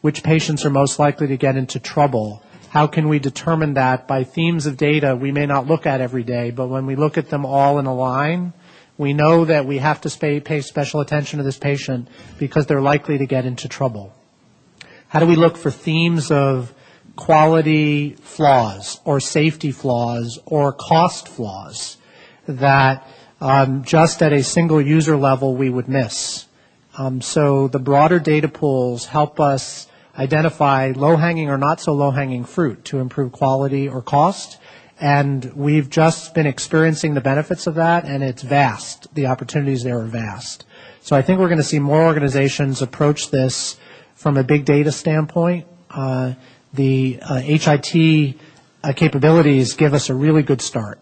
which patients are most likely to get into trouble. How can we determine that by themes of data we may not look at every day, but when we look at them all in a line, we know that we have to pay special attention to this patient because they're likely to get into trouble. How do we look for themes of quality flaws or safety flaws or cost flaws that just at a single user level we would miss? So the broader data pools help us identify low-hanging or not so low-hanging fruit to improve quality or cost. And we've just been experiencing the benefits of that, and it's vast. The opportunities there are vast. So I think we're going to see more organizations approach this from a big data standpoint. The HIT capabilities give us a really good start.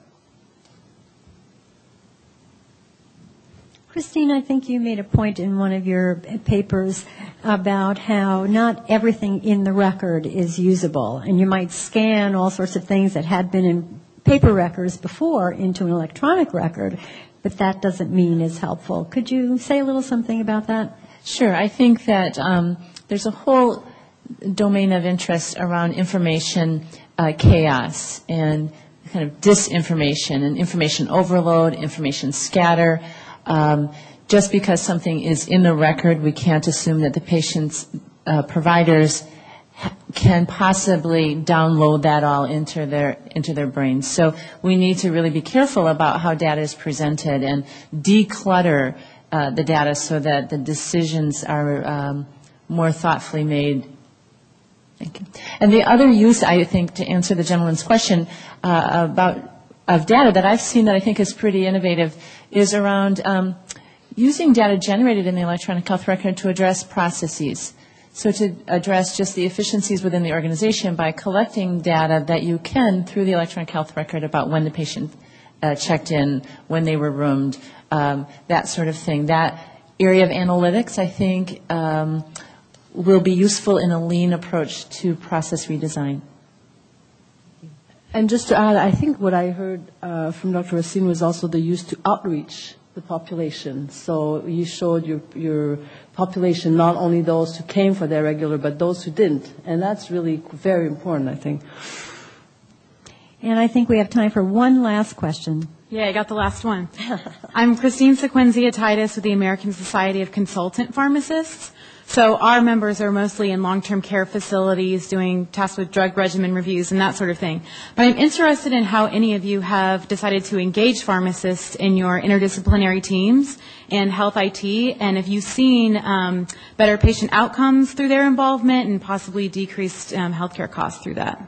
Christine, I think you made a point in one of your papers about how not everything in the record is usable, and you might scan all sorts of things that had been in paper records before into an electronic record, but that doesn't mean it's helpful. Could you say a little something about that? Sure. I think that there's a whole domain of interest around information chaos and kind of disinformation and information overload, information scatter. Just because something is in the record, we can't assume that the patient's providers can possibly download that all into their brains. So we need to really be careful about how data is presented and declutter the data so that the decisions are more thoughtfully made. Thank you. And the other use, I think, to answer the gentleman's question of data that I've seen that I think is pretty innovative is around using data generated in the electronic health record to address processes. So to address just the efficiencies within the organization by collecting data that you can through the electronic health record about when the patient checked in, when they were roomed, that sort of thing. That area of analytics, I think, will be useful in a lean approach to process redesign. And just to add, I think what I heard from Dr. Racine was also the use to outreach the population. So you showed your population, not only those who came for their regular, but those who didn't. And that's really very important, I think. And I think we have time for one last question. Yeah, I got the last one. I'm Christine Sequenzia-Titus with the American Society of Consultant Pharmacists. So our members are mostly in long-term care facilities doing tasks with drug regimen reviews and that sort of thing. But I'm interested in how any of you have decided to engage pharmacists in your interdisciplinary teams and health IT, and if you've seen better patient outcomes through their involvement and possibly decreased healthcare costs through that.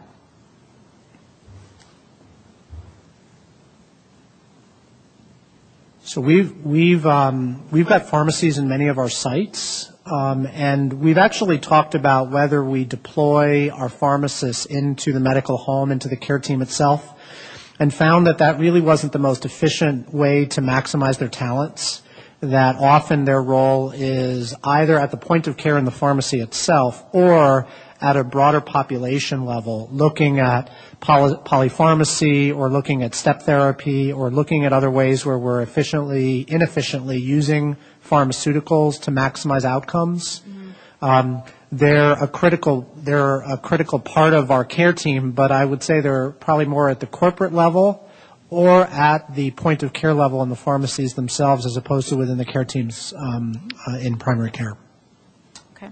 So we've got pharmacies in many of our sites. And we've actually talked about whether we deploy our pharmacists into the medical home, into the care team itself, and found that that really wasn't the most efficient way to maximize their talents, that often their role is either at the point of care in the pharmacy itself or at a broader population level, looking at polypharmacy or looking at step therapy or looking at other ways where we're inefficiently using pharmaceuticals to maximize outcomes. They're a critical part of our care team, but I would say they're probably more at the corporate level or at the point of care level in the pharmacies themselves as opposed to within the care teams in primary care. Okay.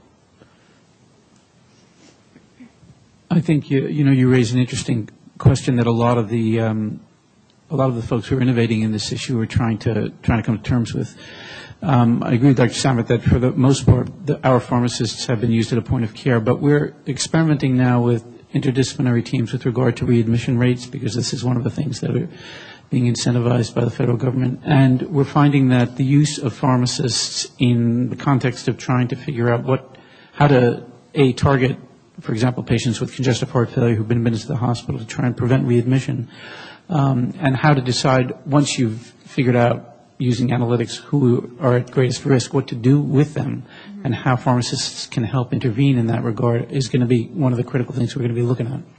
I think you raise an interesting question that a lot of the folks who are innovating in this issue are trying to come to terms with. I agree with Dr. Samet that for the most part, our pharmacists have been used at a point of care, but we're experimenting now with interdisciplinary teams with regard to readmission rates because this is one of the things that are being incentivized by the federal government. And we're finding that the use of pharmacists in the context of trying to figure out how to target, for example, patients with congestive heart failure who've been admitted to the hospital to try and prevent readmission, and how to decide once you've figured out using analytics who are at greatest risk, what to do with them, and how pharmacists can help intervene in that regard is going to be one of the critical things we're going to be looking at.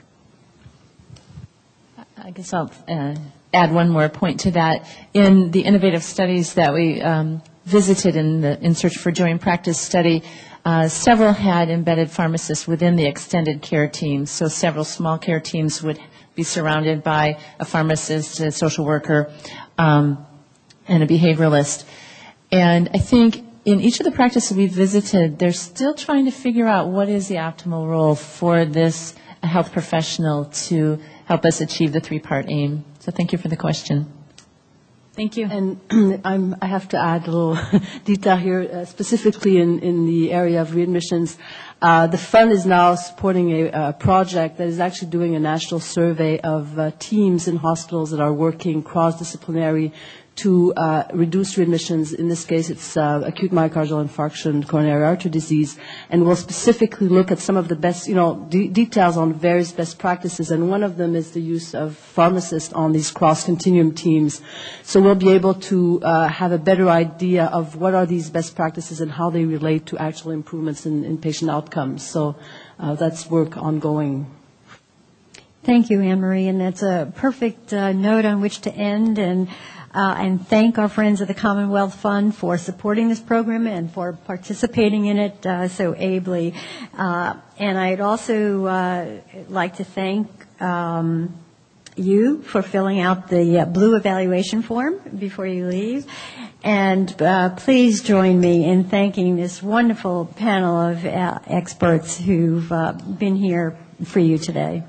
I guess I'll add one more point to that. In the innovative studies that we visited in Search for Joy in Practice study, several had embedded pharmacists within the extended care teams. So several small care teams would be surrounded by a pharmacist, a social worker, and a behavioralist. And I think in each of the practices we visited, they're still trying to figure out what is the optimal role for this health professional to help us achieve the three-part aim. So thank you for the question. Thank you. And I have to add a little detail here, specifically in the area of readmissions. The fund is now supporting a project that is actually doing a national survey of teams in hospitals that are working cross-disciplinary to reduce readmissions. In this case, it's acute myocardial infarction, coronary artery disease, and we'll specifically look at some of the best, details on various best practices, and one of them is the use of pharmacists on these cross-continuum teams. So we'll be able to have a better idea of what are these best practices and how they relate to actual improvements in patient outcomes. So that's work ongoing. Thank you, Anne-Marie, and that's a perfect note on which to end, and thank our friends at the Commonwealth Fund for supporting this program and for participating in it so ably. And I'd also like to thank you for filling out the blue evaluation form before you leave. And please join me in thanking this wonderful panel of experts who've been here for you today.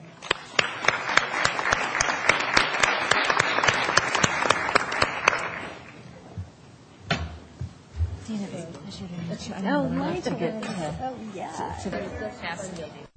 Oh, nice. Oh, yeah. So fascinating.